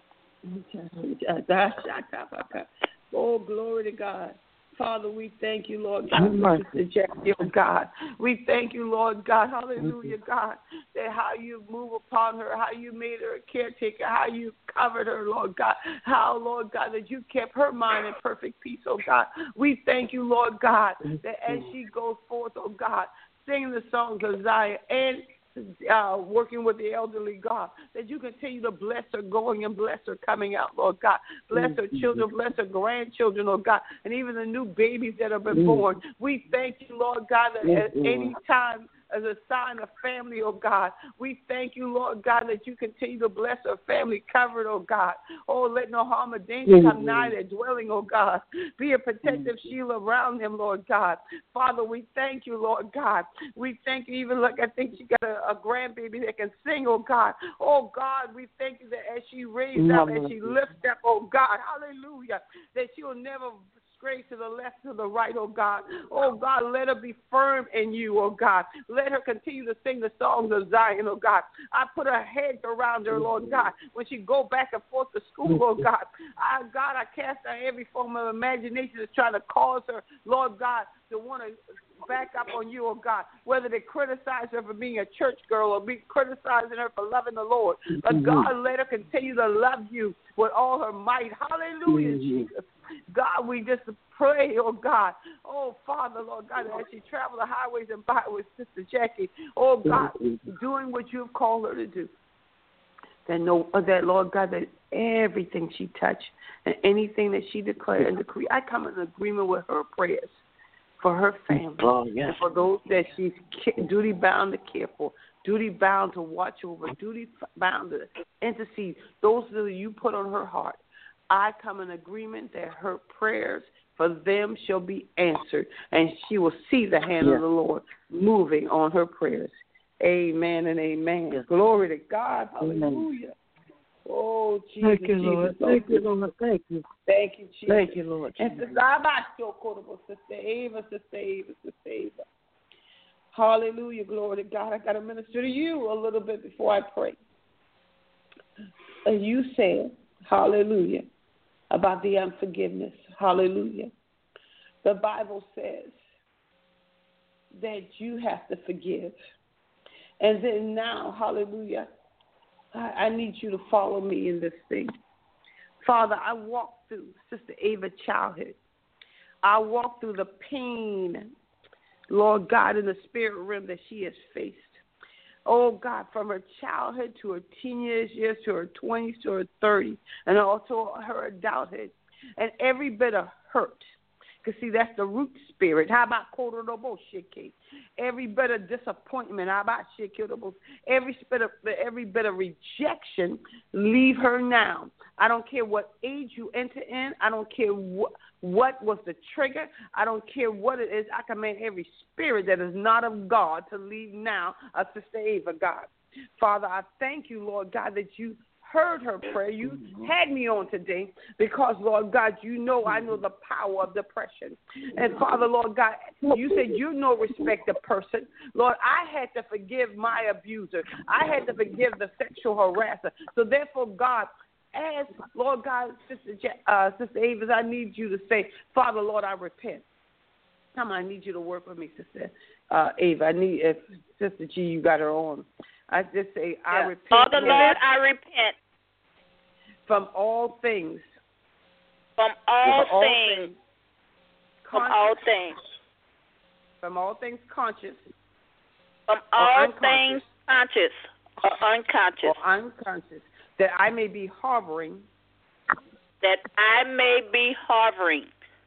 S10: Oh, glory to God. Father, we thank you, Lord God, for Sister Jackie, oh God. We thank you, Lord God, hallelujah, God, that how you move upon her, how you made her a caretaker, how you covered her, Lord God, how, Lord God, that you kept her mind in perfect peace, oh God. We thank you, Lord God, that as she goes forth, oh God, singing the songs of Zion and working with the elderly, God, that you continue to bless her going and bless her coming out, Lord God. Bless her children, bless her grandchildren, Lord God, and even the new babies that have been born. We thank you, Lord God, that at any time as a sign of family, oh God. We thank you, Lord God, that you continue to bless our family covered, oh God. Oh, let no harm or danger come nigh their dwelling, oh God. Be a protective shield around them, Lord God. Father, we thank you, Lord God. We thank you, even like I think she got a grandbaby that can sing, oh God. Oh God, we thank you that as she raised up, as she lifts up, oh God, hallelujah, that she will never stray to the left, to the right, oh God. Oh God, let her be firm in you, oh God. Let her continue to sing the songs of Zion, oh God. I put a hedge around her, Lord God, when she go back and forth to school, oh God. God, I cast down every form of imagination that's trying to cause her, Lord God, to want to back up on you, oh God, whether they criticize her for being a church girl or be criticizing her for loving the Lord. But God, let her continue to love you with all her might. Hallelujah, Jesus. God, we just pray, oh God. Oh, Father, Lord God, as she travels the highways and byways, Sister Jackie, oh God, doing what you've called her to do. That Lord God, that everything she touched and anything that she declared and decree, I come in agreement with her prayers for her family and for those that she's duty bound to care for, duty bound to watch over, duty bound to intercede. Those that you put on her heart, I come in agreement that her prayers for them shall be answered, and she will see the hand of the Lord moving on her prayers. Amen and amen. Yes. Glory to God. Hallelujah. Oh, Jesus.
S13: Thank you, Lord. Thank you, Lord. Thank you.
S10: Thank you, Jesus.
S13: Thank you, Lord.
S10: And Sister Ava. Hallelujah. Glory to God. I got to minister to you a little bit before I pray. You said, hallelujah, about the unforgiveness. Hallelujah. The Bible says that you have to forgive. And then now, hallelujah, I need you to follow me in this thing. Father, I walked through Sister Ava's childhood. I walked through the pain, Lord God, in the spirit realm that she has faced. Oh, God, from her childhood to her teenage years to her 20s to her 30s, and also her adulthood, and every bit of hurt. Because, see, that's the root spirit. How about every bit of disappointment? How about every bit of rejection? Leave her now. I don't care what age you enter in. I don't care what was the trigger. I don't care what it is. I command every spirit that is not of God to leave now, Sister Ava, God. Father, I thank you, Lord God, that you heard her prayer. You had me on today because, Lord God, you know I know the power of depression. And, Father, Lord God, you said you no respect the person. Lord, I had to forgive my abuser. I had to forgive the sexual harasser. So, therefore, God, as, Lord God, Sister Ava, I need you to say, Father, Lord, I repent. Come on, I need you to work with me, Sister Ava. If Sister G, you got her on. I just say, I repent.
S12: Father, Lord, I repent.
S10: From all things.
S12: From all things. From all things.
S10: From all things conscious.
S12: From all things conscious or unconscious.
S10: Or unconscious. That I may be harboring.
S12: That I may be harboring.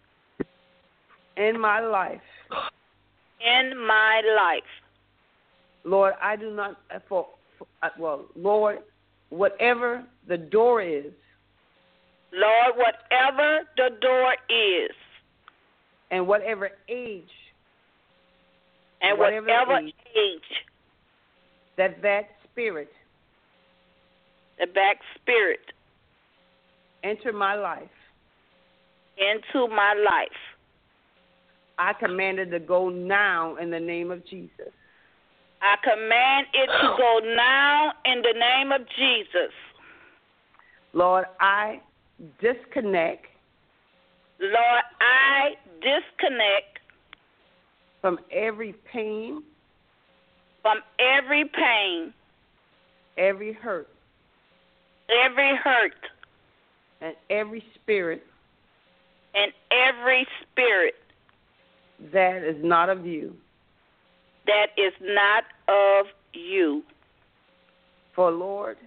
S10: In my life.
S12: In my life.
S10: Lord, I do not, Lord, whatever the door is.
S12: Lord, whatever the door is.
S10: And whatever age.
S12: And whatever age.
S10: That spirit.
S12: That spirit.
S10: Enter my life.
S12: Into my life.
S10: I command it to go now in the name of Jesus.
S12: I command it to go now in the name of Jesus.
S10: Lord, I disconnect.
S12: Lord, I disconnect.
S10: From every pain.
S12: From every pain.
S10: Every hurt.
S12: Every hurt.
S10: And every spirit.
S12: And every spirit.
S10: That is not of you.
S12: That is not of you.
S10: For Lord,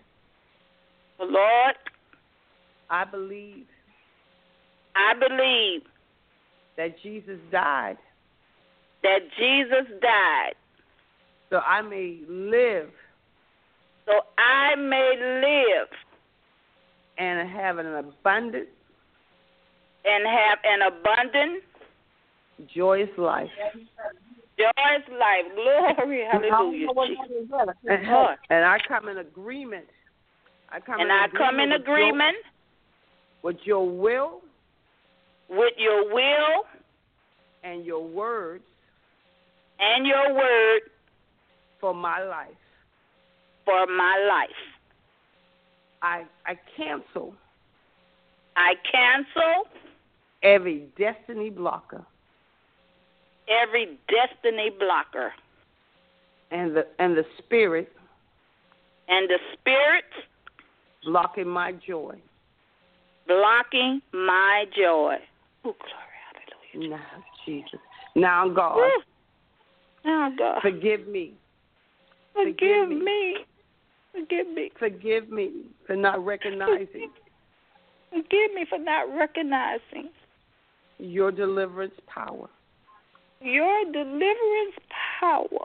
S10: I believe that Jesus died.
S12: That Jesus died.
S10: So I may live.
S12: So I may live.
S10: And have an abundant.
S12: And have an abundant.
S10: Joyous life.
S12: Joyous life. Glory. Hallelujah.
S10: And I come in agreement. I come in agreement with your will.
S12: With your will.
S10: And your words.
S12: And your word.
S10: For my life.
S12: For my life.
S10: I cancel.
S12: I cancel.
S10: Every destiny blocker.
S12: every destiny blocker.
S10: And the spirit.
S12: And the spirit.
S10: Blocking my joy.
S12: Blocking my joy. Oh, glory, hallelujah.
S10: Now, Jesus. Now, God.
S12: Woo. Now, God.
S10: Forgive me.
S12: Forgive me. Forgive me.
S10: Forgive me for not recognizing.
S12: Forgive me for not recognizing
S10: your deliverance power.
S12: Your deliverance power.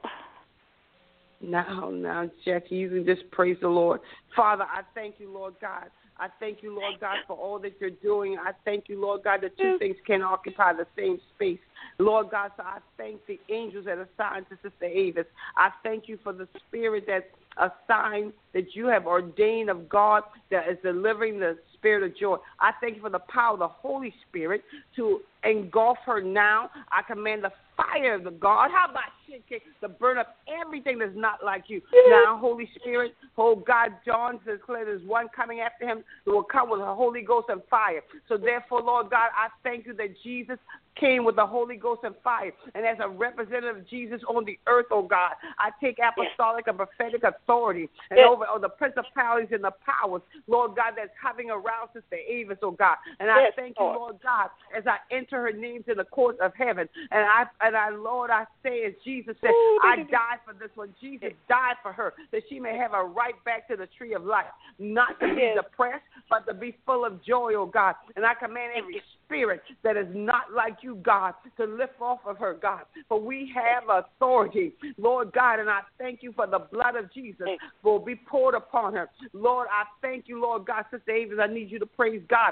S10: Now, Jackie, you can just praise the Lord. Father, I thank you, Lord God. I thank you, Lord God, for all that you're doing. I thank you, Lord God, that two things can occupy the same space. Lord God, so I thank the angels that are assigned to Sister Avis. I thank you for the spirit that's assigned, that you have ordained of God, that is delivering the spirit of joy. I thank you for the power of the Holy Spirit to engulf her now. I command the fire of the God, how about to burn up everything that's not like you. Now, Holy Spirit, oh God, John says clearly there's one coming after him who will come with the Holy Ghost and fire. So therefore, Lord God, I thank you that Jesus came with the Holy Ghost and fire. And as a representative of Jesus on the earth, oh God, I take apostolic and prophetic authority and over the principalities and the powers, Lord God, that's having around Sister Avis, oh God. And I thank you, Lord God, as I enter her name to the courts of heaven. And I, Lord, I say as Jesus said, I died for this one. Jesus died for her, that she may have a right back to the tree of life, not to be depressed, but to be full of joy, oh God. And I command every spirit that is not like you, God, to lift off of her, God. For we have authority, Lord God, and I thank you for the blood of Jesus will be poured upon her. Lord, I thank you, Lord God. Sister Avis, I need you to praise God.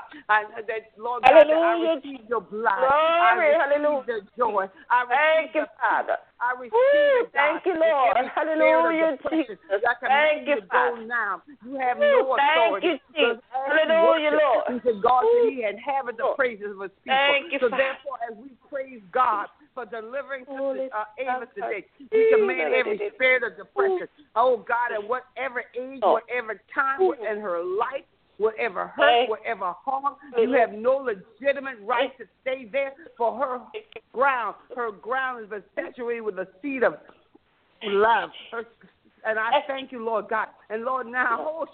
S10: Lord God, that I receive your blood.
S12: Glory,
S10: I receive the joy. I receive
S12: thank you, Father.
S10: I receive it, God.
S12: Thank you, Lord. Hallelujah, Jesus. Thank you, Father.
S10: Now. You have no authority.
S12: Thank you, Jesus. Hallelujah, Lord.
S10: He said, God said he inhabit the praises of his people.
S12: Thank you,
S10: so
S12: Father.
S10: therefore, as we praise God for delivering Sister Avis today, we command every spirit of depression, oh God, at whatever age, whatever time in her life, whatever hurt, whatever harm, you have no legitimate right to stay there. For her ground has been saturated with the seed of love. And I thank you, Lord God. And Lord, now,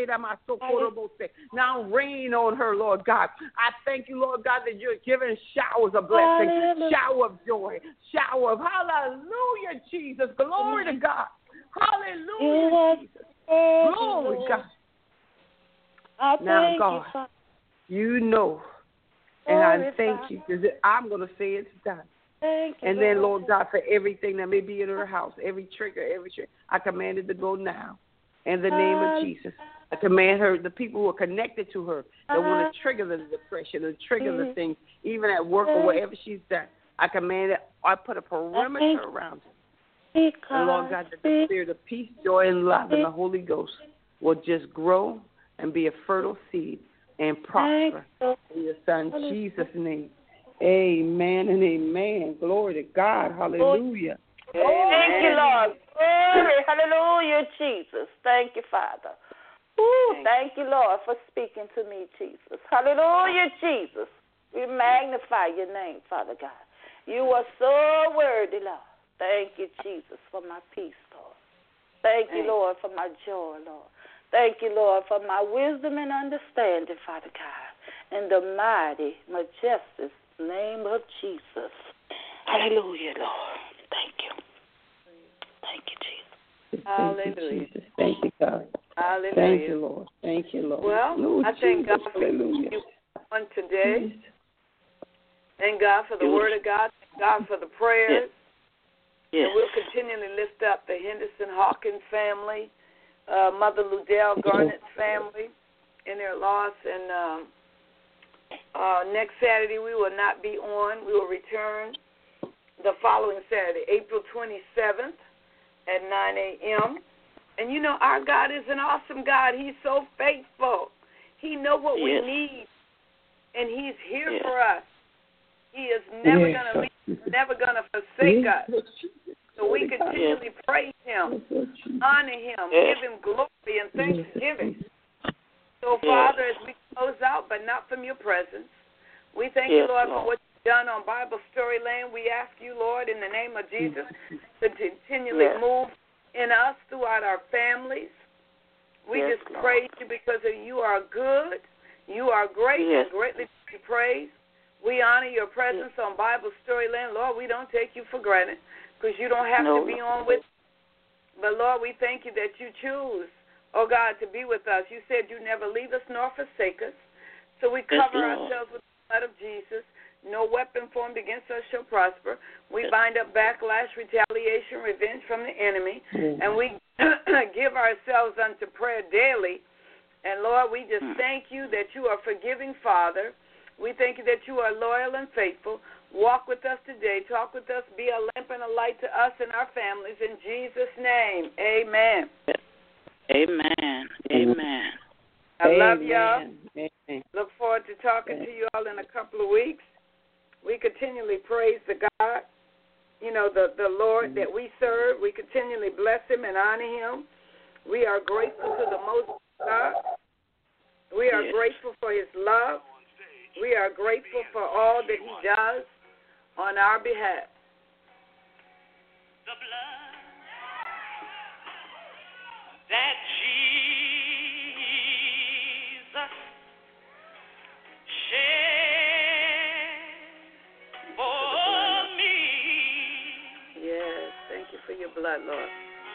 S10: now rain on her, Lord God. I thank you, Lord God, that you're giving showers of blessing, shower of joy, shower of hallelujah, Jesus. Glory to God. Hallelujah, Jesus. Glory, God. Now, God, you know, and I thank you because I'm going to say it's done. And then, Lord God, for everything that may be in her house, every trigger, I command it to go now. In the name of Jesus. I command her, the people who are connected to her, that want to trigger the depression and trigger the things, even at work or wherever she's done. I command it. I put a perimeter around her. And Lord God, that the spirit of peace, joy, and love and the Holy Ghost will just grow and be a fertile seed and prosper in your Son Jesus' name. Amen and amen. Glory to God. Hallelujah.
S12: Thank you, Lord. Glory. Hallelujah, Jesus. Thank you, Father. Thank you, Lord, for speaking to me, Jesus. Hallelujah, Jesus. We magnify your name, Father God. You are so worthy, Lord. Thank you, Jesus, for my peace, Lord. Thank you, Lord, for my joy, Lord. Thank you, Lord, for my wisdom and understanding, Father God. In the mighty, majestic name of Jesus. Hallelujah, Lord. Thank you. Thank you, Jesus.
S2: Hallelujah.
S10: Jesus. Thank you, God.
S2: Hallelujah.
S10: Thank you, Lord. Thank you, Lord.
S2: Well,
S10: Lord,
S2: I thank God for
S10: hallelujah.
S2: you on today. Thank God for the word of God. Thank God for the prayers.
S12: Yes.
S2: And we'll continually lift up the Henderson Hawkins family, Mother Ludell Garnett's family in their loss. And next Saturday we will not be on. We will return the following Saturday, April 27th at 9 a.m. And you know, our God is an awesome God. He's so faithful. He knows what we need, and He's here for us. He is never going to leave, never going to forsake us. So we continually praise Him, honor Him, give Him glory and thanksgiving. So, Father, as we close out, but not from your presence, we thank you, Lord, for what you've done on Bible Story Lane. We ask you, Lord, in the name of Jesus, to continually move in us throughout our families. We just praise you because you are good. You are great and greatly to be praised. We honor your presence on Bible Story Land. Lord, we don't take you for granted because you don't have to be on with us. But, Lord, we thank you that you choose, oh, God, to be with us. You said you never leave us nor forsake us. So we cover ourselves with the blood of Jesus. No weapon formed against us shall prosper. We bind up backlash, retaliation, revenge from the enemy. And we give ourselves unto prayer daily. And, Lord, we just thank you that you are forgiving, Father. We thank you that you are loyal and faithful. Walk with us today. Talk with us. Be a lamp and a light to us and our families. In Jesus' name, amen.
S12: Amen. Amen.
S2: I love y'all. Amen. Look forward to talking to you all in a couple of weeks. We continually praise the God, the Lord that we serve. We continually bless him and honor him. We are grateful to the Most God. We are grateful for his love. We are grateful for all that he does on our behalf.
S14: The blood that Jesus shed for me.
S2: Yes, thank you for your blood, Lord.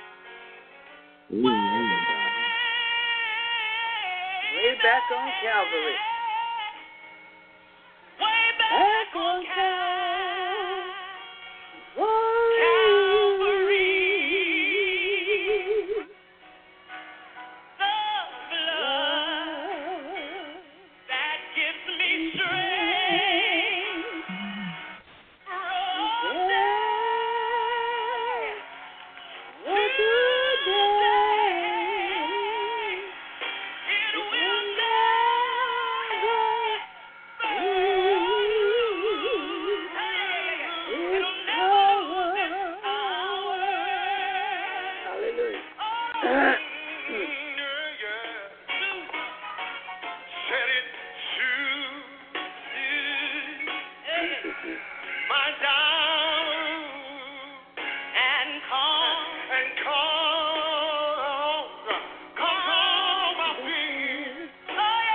S2: Way back on Calvary. Back on Calvary, the blood that gives me strength, rose there, it will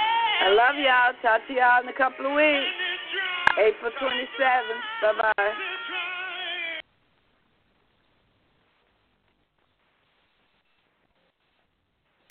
S2: Love y'all. Talk to y'all in a couple of weeks. April 27th. Bye-bye.